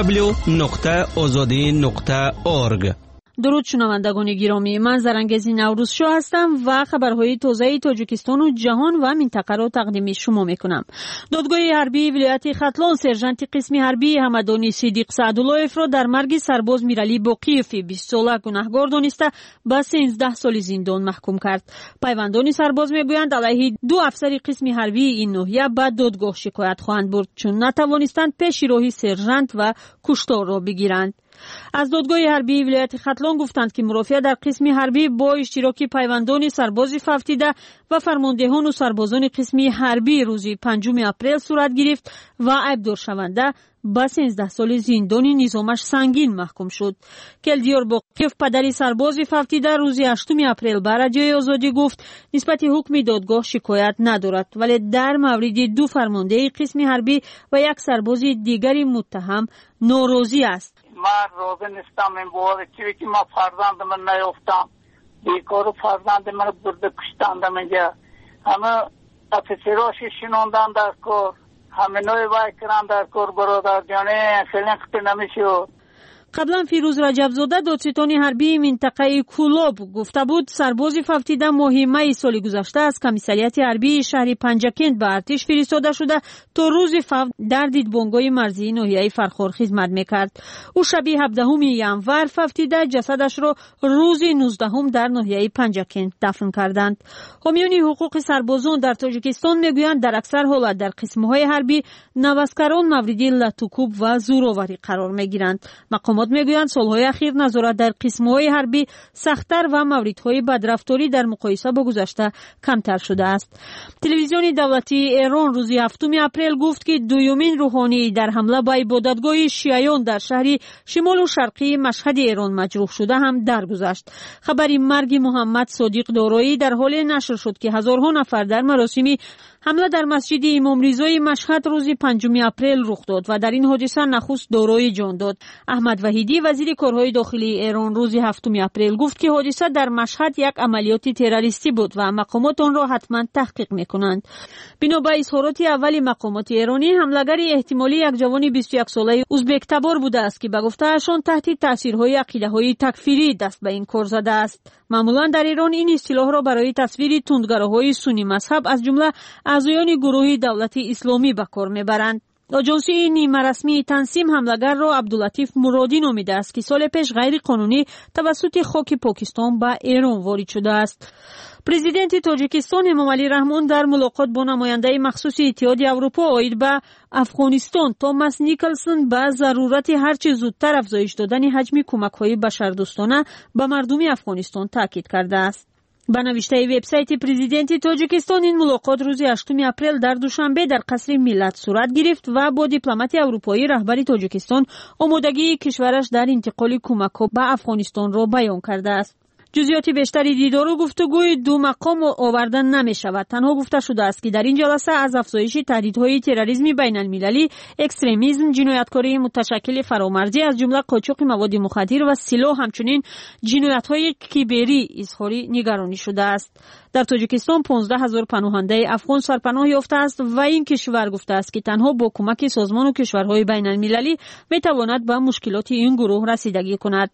www.azadi.org.
درود شنوندگان گرامی، من زرنگزی نوروز شاه هستم و خبرهای تازه تاجیکستان و جهان و منطقه را تقدیم شما میکنم. دادگاه حربی ولایت ختلان سرژانت قسم حربی همدانی صدیق سعدالله‌اف را در مرگ سرباز میرعلی باقی‌اف 20 ساله گناهکار دانسته به 13 سال زندان محکوم کرد. پیوندان سرباز میگویند علیه 2 افسر قسم حربی این ناحیه به دادگاه شکایت خواهند برد چون نتوانستند پیش راهی سرژانت و کشتار را بگیرند. از دادگاه حربی ولایت ختلان گفتند که مرافعه در قسم حربی با اشتراک پیوندان سرباز ففتیده و فرماندهان و سربازان قسم حربی روز 5 اپریل صورت گرفت و عیبدار شونده به 13 سال زندان نظامش سنگین محکوم شد. کلدیار باقیف پدری سرباز ففتیده روز 8 اپریل به رادیوی آزادی گفت نسبت حکم دادگاه شکایت ندارد، ولی در مورد 2 فرمانده قسم حربی و 1 سرباز دیگری متهم ناراضی است.
من راضی نیستم این باره چیزی که ما فرزند من نیافتم، بیکار فرزند من برده کشتندم اینجا. همه افسراش شنوندن در کار، همه نوی وای کرن در کار برادر جانه خیلی خطی نمیشود.
قبلا فیروز رجبزاده دادستان حربی منطقه کولاب گفته بود سرباز ففتیده ماه می سال گذشته از کمیسریت حربی شهر پنجکند به ارتش فرستاده شده تا روز فوت در دیدبانگاه مرزی ناحیه فرخار خدمت میکرد. او شب 17 ینور ففتیده جسدش را روز 19 در ناحیه پنجکند دفن کردند. حامیان حقوق سربازان در تاجیکستان میگویند در اکثر حالت در قسم‌های حربی نوسکران مورد لطوکوب و زورآوری قرار میگیرند. مقامات میگویند سالهای اخیر نظارت در قسم‌های حربی سخت‌تر و موردهای بدرفتاری در مقایسه با گذشته کمتر شده است. تلویزیون دولتی ایران روز 7 اپریل گفت که دومین روحانی در حمله به عبادتگاه شیعیان در شهر شمال و شرقی مشهد ایران مجروح شده هم درگذشت. خبری مرگ محمد صادق دارایی در حال نشر شد که هزارها نفر در مراسم حمله در مسجد امام رضای مشهد روز 5 اپریل رخ داد و در این حادثه نخست دارایی جان داد. احمد وحیدی وزیر کارهای داخلی ایران روز 7 اپریل گفت که حادثه در مشهد یک عملیات تروریستی بود و مقامات آن را حتما تحقیق میکنند. بنا به اظهارات اولی مقامات ایرانی، حمله‌گر احتمالی یک جوان 21 ساله ازبک تبار بوده است که به گفته‌شان تحت تاثیرهای عقیده‌های تکفیری دست به این کار زده است. معمولا در ایران این اصطلاح را برای تصویر تندگراهای سنی مذهب از جمله اعضایان گروه دولت اسلامی به کار میبرند. آژانسی نیمه رسمی تنظیم حمله‌گر را عبداللطیف مرادی نامیده است که سال پیش غیر قانونی توسط خاک پاکستان به ایران وارد شده است. پرزیدنت تاجیکستان امامعلی رحمان در ملاقات با نماینده مخصوص اتحادیه اروپا عاید به افغانستان توماس نیکلسون به ضرورت هرچه زودتر افزایش دادن حجم کمک‌های بشردوستانه به مردم افغانستان تاکید کرده است. به نوشته وبسایت پرزیدنت تاجیکستان این ملاقات روز 8 اپریل در دوشنبه در قصر ملت صورت گرفت و با دیپلمات اروپایی رهبر تاجیکستان آمادگی کشورش در انتقال کمک‌ها به افغانستان را بیان کرده است. جزئیات بیشتری دیدار و گفتگوی 2 مقام آوردن نمی شود. تنها گفته شده است که در این جلسه از افزایش تهدیدهای تروریسم بین المللی، اکستریمیسم، جنایتکاری متشکل فرامرزی از جمله قاچاق مواد مخدر و سلاح، همچنین جنایت‌های کیبری اظهار نگرانی شده است. در تاجیکستان 15,000 پناهنده افغان سرپناه یافته است و این کشور گفته است که تنها با کمک سازمان و کشورهای بین المللی می تواند به مشکلات این گروه رسیدگی کند.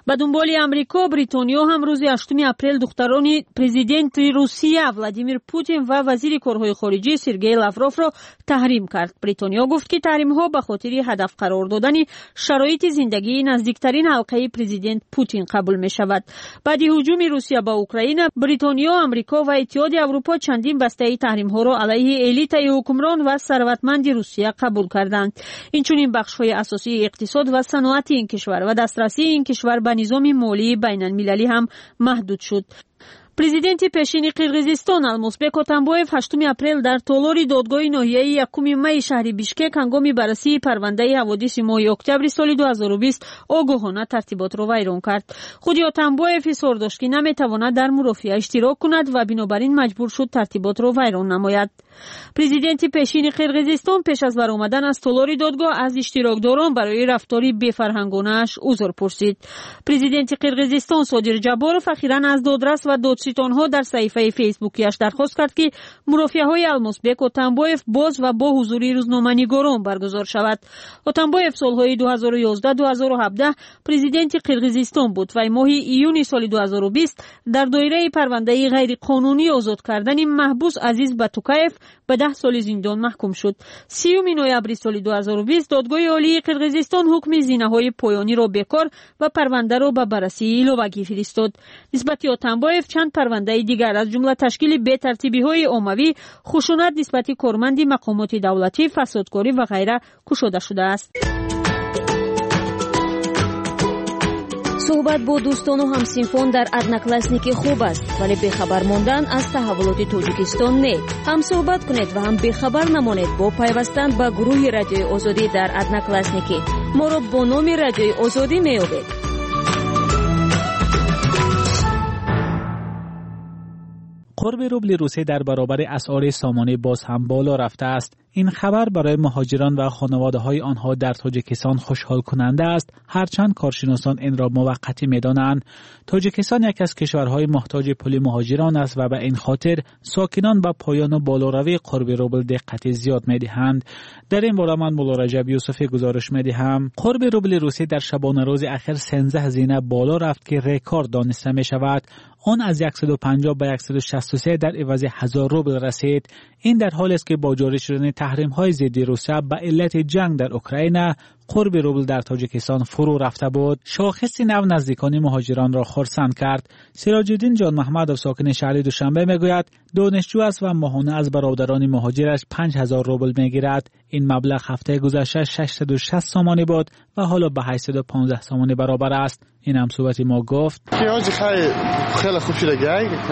ба дунболи амрико, бритониё ҳам рӯзи 8 апрел духтарони президенти Русия Владимир Путин ва вазири корҳои хориҷӣ Сергей Лавровро таҳрим кард. бритониё гуфт, ки таҳримҳо ба хотири ҳадаф қарор додани шароити зиндагии наздиктарин ҳалқаи президент Путин қабул мешавад. баъди ҳуҷуми Русия ба Украина, бритониё, амрико ва иттиҳоди Аврупо чандин бастаи таҳримҳоро алайҳи элитаи ҳукмрон ва сарватманди Русия қабул карданд. инчунин бахшҳои асосии иқтисод ва саноати ин кишвар ва дастрасии ин кишвар ба низоми молии байналмилалӣ ҳам маҳдуд шуд. президенти пешини Қирғизистон Алмазбек Отамбоев 8 апрел дар толори додгоҳи ноҳияи 1 майи шаҳри Бишкек ҳангоми баррасии парвандаи ҳаводиси моҳи октябри соли 2020 огоҳона тартиботро вайрон кард. худи Отамбоев изҳор дошт, ки наметавонад дар мурофиа иштирок кунад ва бинобар ин маҷбур шуд тартиботро вайрон намояд. президенти пешини Қирғизистон пеш аз баромадан аз толори додгоҳ аз иштирокдорон барои рафтори бефарҳангонааш узр пурсид. президенти Қирғизистон Содир Ҷабборов ахиран аз додрас ва додситонҳо дар саҳифаи фейсбукиаш дархост кард, ки мурофиаҳои Алмазбек Отамбоев боз ва бо ҳузури рӯзноманигорон баргузор шавад. Отамбоев солҳои 2011-2017 президенти Қирғизистон буд. вай моҳи июни соли 2020 дар доираи парвандаи ғайриқонунӣ озод кардани маҳбус Азиз Батукаев ба 10 соли зиндон маҳкум шуд. 30 ноябри соли 2020 додгоҳи олии Қирғизистон ҳукми зинаҳои поёниро бекор ва парвандаро ба баррасии иловагӣ фиристод. нисбати Отамбоев чанд парвандаи дигар аз ҷумла ташкили бетартибиҳои оммавӣ, хушунат нисбати корманди мақомоти давлатӣ, фасодкорӣ ва ғайра кушода шудааст.
суҳбат бо дӯстону ҳамсинфон дар одноклассники хуб аст, вале бехабар мондан аз таҳввулоти Тоҷикистон не. ҳам суҳбат кунед ва ҳам бехабар намонед бо пайвастан ба гурӯҳи Радиои Озодӣ дар одноклассники. моро бо номи Радиои Озодӣ меёбед.
قرب روبل روسیه در برابر اسعار سامانه باز هم بالا رفته است. این خبر برای مهاجران و خانواده‌های آنها در تاجیکستان خوشحال کننده است، هرچند کارشناسان این را موقتی می‌دانند. تاجیکستان یک از کشورهای محتاج پول مهاجران است و به این خاطر ساکنان به پایان و بالاروی قرب روبل دقت زیاد می‌دهند. در این باره من مولا رجب یوسفی گزارش می‌دهم. قرب روبل روسیه در شبانه روز اخیر 13 هزینه بالا رفت که رکورد دانسته می‌شود. آن از 150 به 163 در عوض 1000 روبل رسید. این در حالی است که با جاری شدن تحریم‌های ضد روسیه به علت جنگ در اوکراین قرب روبل در تاجیکستان فرو رفته بود. شاخص نو نزدیکان مهاجران را خرسند کرد. سراج الدین جان محمدov ساکن شهر دوشنبه میگوید دانشجو است و ماهانه از برادران مهاجرش 5000 روبل میگیرد. این مبلغ هفته گذشته 660 سامانی بود و حالا به 815 سامانی برابر است. این هم صحبت ما گفت.
خیلی خوب شده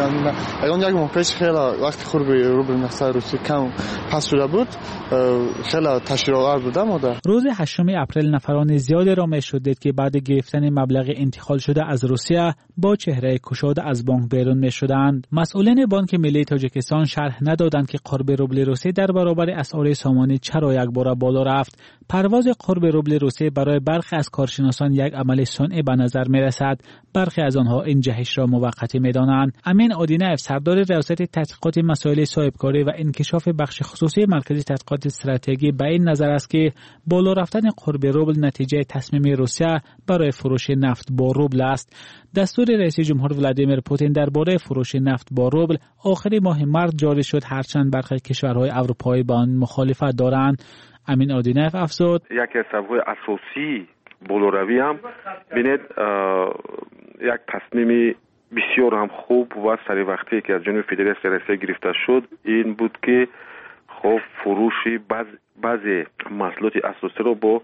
اون یک ماه پیش خیلی وقتی قرب روبل مقصد روسیه کم پس شده بود، خیلی تشریع‌آور بوده ماده.
روز 8 اپریل نفران زیادی را می‌شد که بعد گرفتن مبلغ انتقال شده از روسیه با چهره گشاده از بانک بیرون می‌شدند. مسئولین بانک ملی تاجیکستان شرح ندادند که قرب روبل روسیه در برابر اسعار سامانی چرا یک بار بالا رفت. پرواز قرب روبل روسیه برای برخی از کارشناسان یک عمل صنعی به نظر می‌رسد. برخی از آنها این جهش را موقتی می‌دانند. امین آدینه سردار ریاست تحقیقات مسائل صاحبکاری و انکشاف بخش خصوصی مرکز تحقیقات استراتژی به این نظر است که بالا رفتن قرب روبل نتیجه تصمیم روسیه برای فروش نفت با روبل است. دستور رئیس جمهور ولادیمیر پوتین درباره فروش نفت با روبل آخر ماه مارس جاری شد، هرچند برخی کشورهای اروپایی با آن مخالفت دارند. امین آدینه افزود
یکی از سبب‌های اساسی بالاروی هم ببینید یک تصمیم بسیار هم خوب و سری وقتی که از جانب فدراسیون روسیه گرفته شد این بود که خب فروش بعضی محصولات اساسی رو با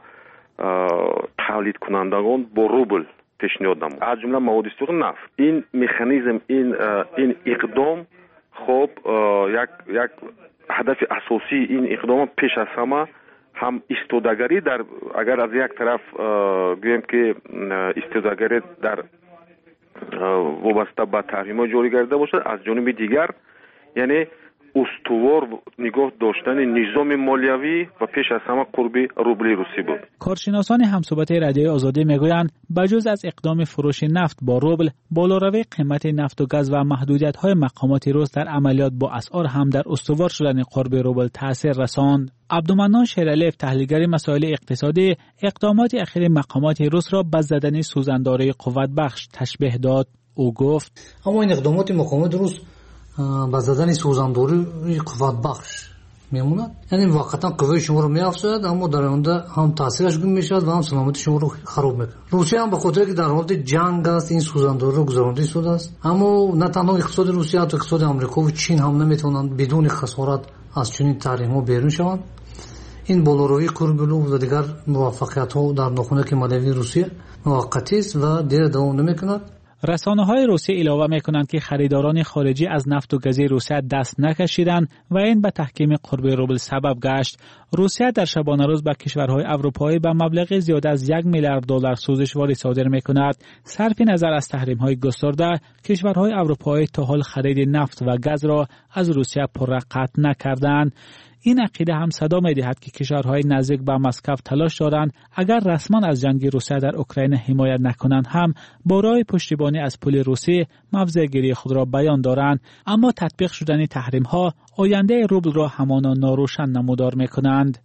تولید کنندگان با روبل پیشنهاد نمود، از جمله مواد سوخت نفت. این مکانیزم این اقدام خب یک هدف اساسی این اقدام پیش از همه هم استودگری در اگر از یک طرف گویم که استودگری در وابسته به تحریم‌ها جاری گردیده باشد، از جانب دیگر یعنی устувор нигоҳ доштани низоми молиявӣ ва пеш аз ҳама қурби рубли русӣ буд.
کارشناسان همصحبت رادیوی آزادی میگویند بجز از اقدام فروش نفت با روبل، بالاروی قیمت نفت و گاز و محدودیت‌های مقامات روس در عملیات با اسعار هم در استوار شدن قرب روبل تاثیر رساند. عبدالمنان شیرعلیف، تحلیلگر مسائل اقتصادی، اقدامات اخیر مقامات روس را به زدن سوزانداری قوت بخش تشبیه داد. او گفت:
اما این اقدامات مقامات روس به زدن سوزانداری قوت بخش میموند، یعنی واقعا قوه شما رو میافزاید اما در آینده هم تاثیرش گم میشود و هم سلامت شما رو خراب میکنه. روسیه هم به خاطر که در حالت جنگ است این سوزانداری رو گذرانده شده است، اما نه تنها اقتصاد روسیه حتی اقتصاد آمریکا و چین هم نمیتونند بدون خسارت از چنین تحریم‌ها بیرون شوند. این بالاروی کوربلو و دیگر موفقیت‌ها در ناخنک مالیوی روسیه موقتی است و دیگر دوام نمی‌کند.
رسانه‌های روسیه علاوه می‌کنند که خریداران خارجی از نفت و گاز روسیه دست نکشیدند و این به تحکیم قرب روبل سبب گشت. روسیه در شبانه روز به کشورهای اروپایی به مبلغ زیاد از $1 میلیارد سوزشواری صادر می‌کند. صرف نظر از تحریم‌های گسترده، کشورهای اروپایی تا حال خرید نفت و گاز را از روسیه پرقطع نکردند. این عقیده هم صدا می‌دهد که کشورهای نزدیک به مسکو تلاش دارند اگر رسما از جنگ روسیه در اوکراین حمایت نکنند هم با راه پشتیبانی از پول روسی موضع‌گیری خود را بیان دارند، اما تطبیق شدن تحریم‌ها آینده روبل را همانا ناروشن نمودار می‌کنند.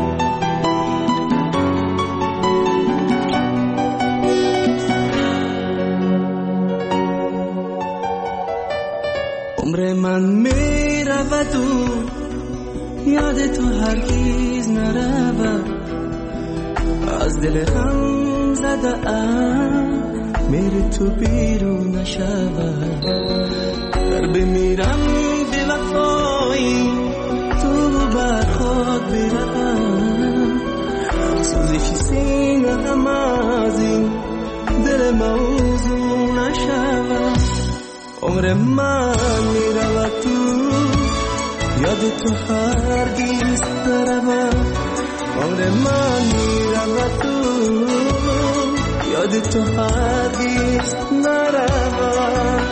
عمر من میرود و یاد تو هرگز نرود، از دل غم زده ام میری تو بیرون نشود. در بمیرم به وفایی تو بر خود بروم، سوزش سینه غم از این دل موضوع نشود. عمر من میرود تو یاد تو هرگز نرود، عمر من میرود تو یاد تو هرگز نرود.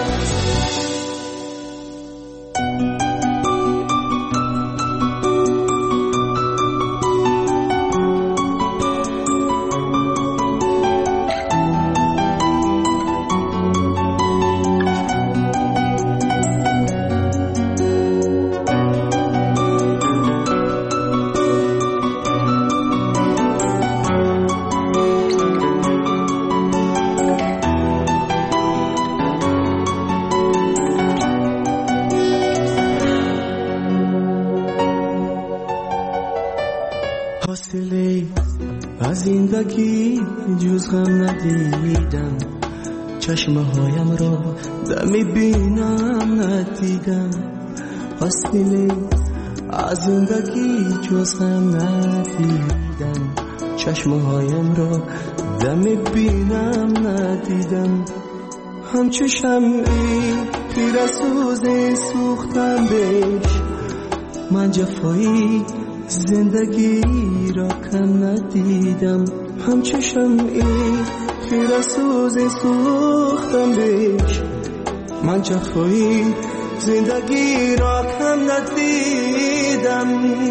از زندگی جز غم ندیدم، چشمه هایم را دمی بینم ندیدم. فاصله از زندگی جز غم ندیدم، چشمه هایم را دمی بینم ندیدم. همچو شمعی پیر سوز سوختم بهش، من جفایی زندگی را کم ندیدم. همچو شمعی پیر سوز سوختم بهش، من جفایی زندگی را کم ندیدم.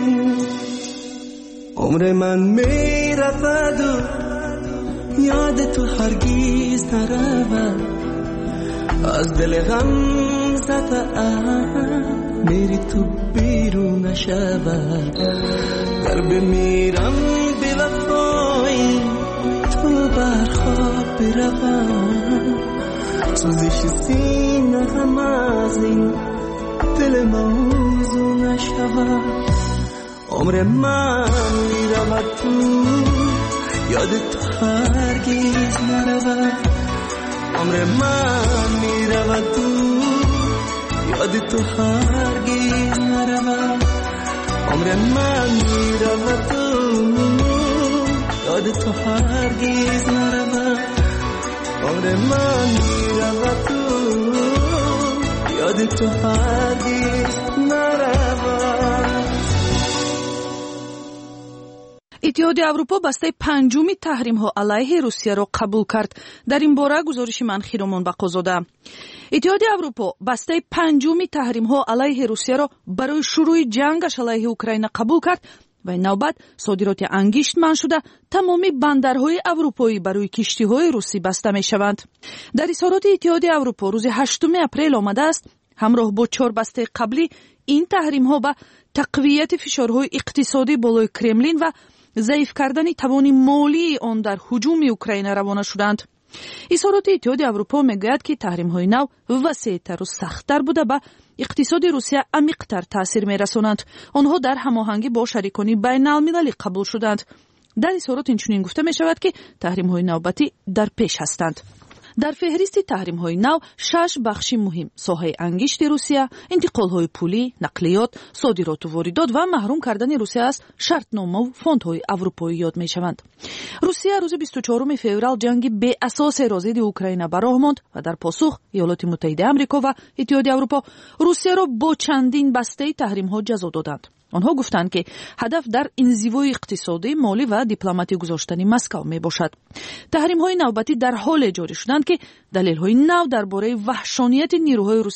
عمر من می رود و یاد تو هرگز نرود، از دل غم زده ام میری تو بیرون نشود. در بمیرم به وفایی تو بر خواب بروم، سوزش سینه غم از این دل موضوع نشود. عمر من میرود تو یاد تو هرگز نرود، عمر من میرود تو یاد تو هرگز نرود. عمر من میرود تو یاد تو هرگز نرود، عمر من میرود تو یاد تو هرگز نرود.
иттиҳоди аврупо бастаи панҷуми таҳримҳо алайҳи русияро қабул кард. дар ин бора гузориши ман Хиромон Бақозода. иттиҳоди аврупо бастаи панҷуми таҳримҳо алайҳи русияро барои шурӯи ҷангаш алайҳи Украина қабул кард ва ин навбат содироти ангишт манъ шуда тамоми бандарҳои аврупоӣ барои киштиҳои русӣ баста мешаванд. дар изҳороти иттиҳоди аврупо рӯзи 8 апрел омадааст ҳамроҳ бо 4 бастаи қаблӣ ин таҳримҳо ба тақвияти фишорҳои иқтисодӣ болои Кремлин ва заиф кардани тавони молии он дар ҳуҷуми Украина равона шуданд. изҳороти иттиҳоди аврупо мегӯяд ки таҳримҳои нав васеътару сахттар буда ба иқтисоди Русия амиқтар таъсир мерасонанд. онҳо дар ҳамоҳангӣ бо шарикони байналмилалӣ қабул шуданд. дар изҳорот инчунин гуфта мешавад ки таҳримҳои навбатӣ дар пеш ҳастанд. дар феҳристи таҳримҳои нав 6 бахши муҳим соҳаи ангишти Русия, интиқолҳои пулӣ, нақлиёт, содироту воридот ва маҳрум кардани Русия аз шартномаву фондҳои аврупоӣ ёд мешаванд. Русия рӯзи 24 феврал ҷанги беасосеро зидди Украина ба роҳ монд ва дар посух Иёлоти Муттаҳидаи Амрико ва Иттиҳоди Аврупо Русияро бо чандин бастаи таҳримҳо ҷазо доданд. онҳо гуфтанд ки ҳадаф дар инзивои иқтисодӣ, молӣ ва дипломатӣ гузоштани Москав мебошад. таҳримҳои навбатӣ дар ҳоле ҷорӣ шуданд ки далелҳои нав дар бораи ваҳшонияти нирӯҳои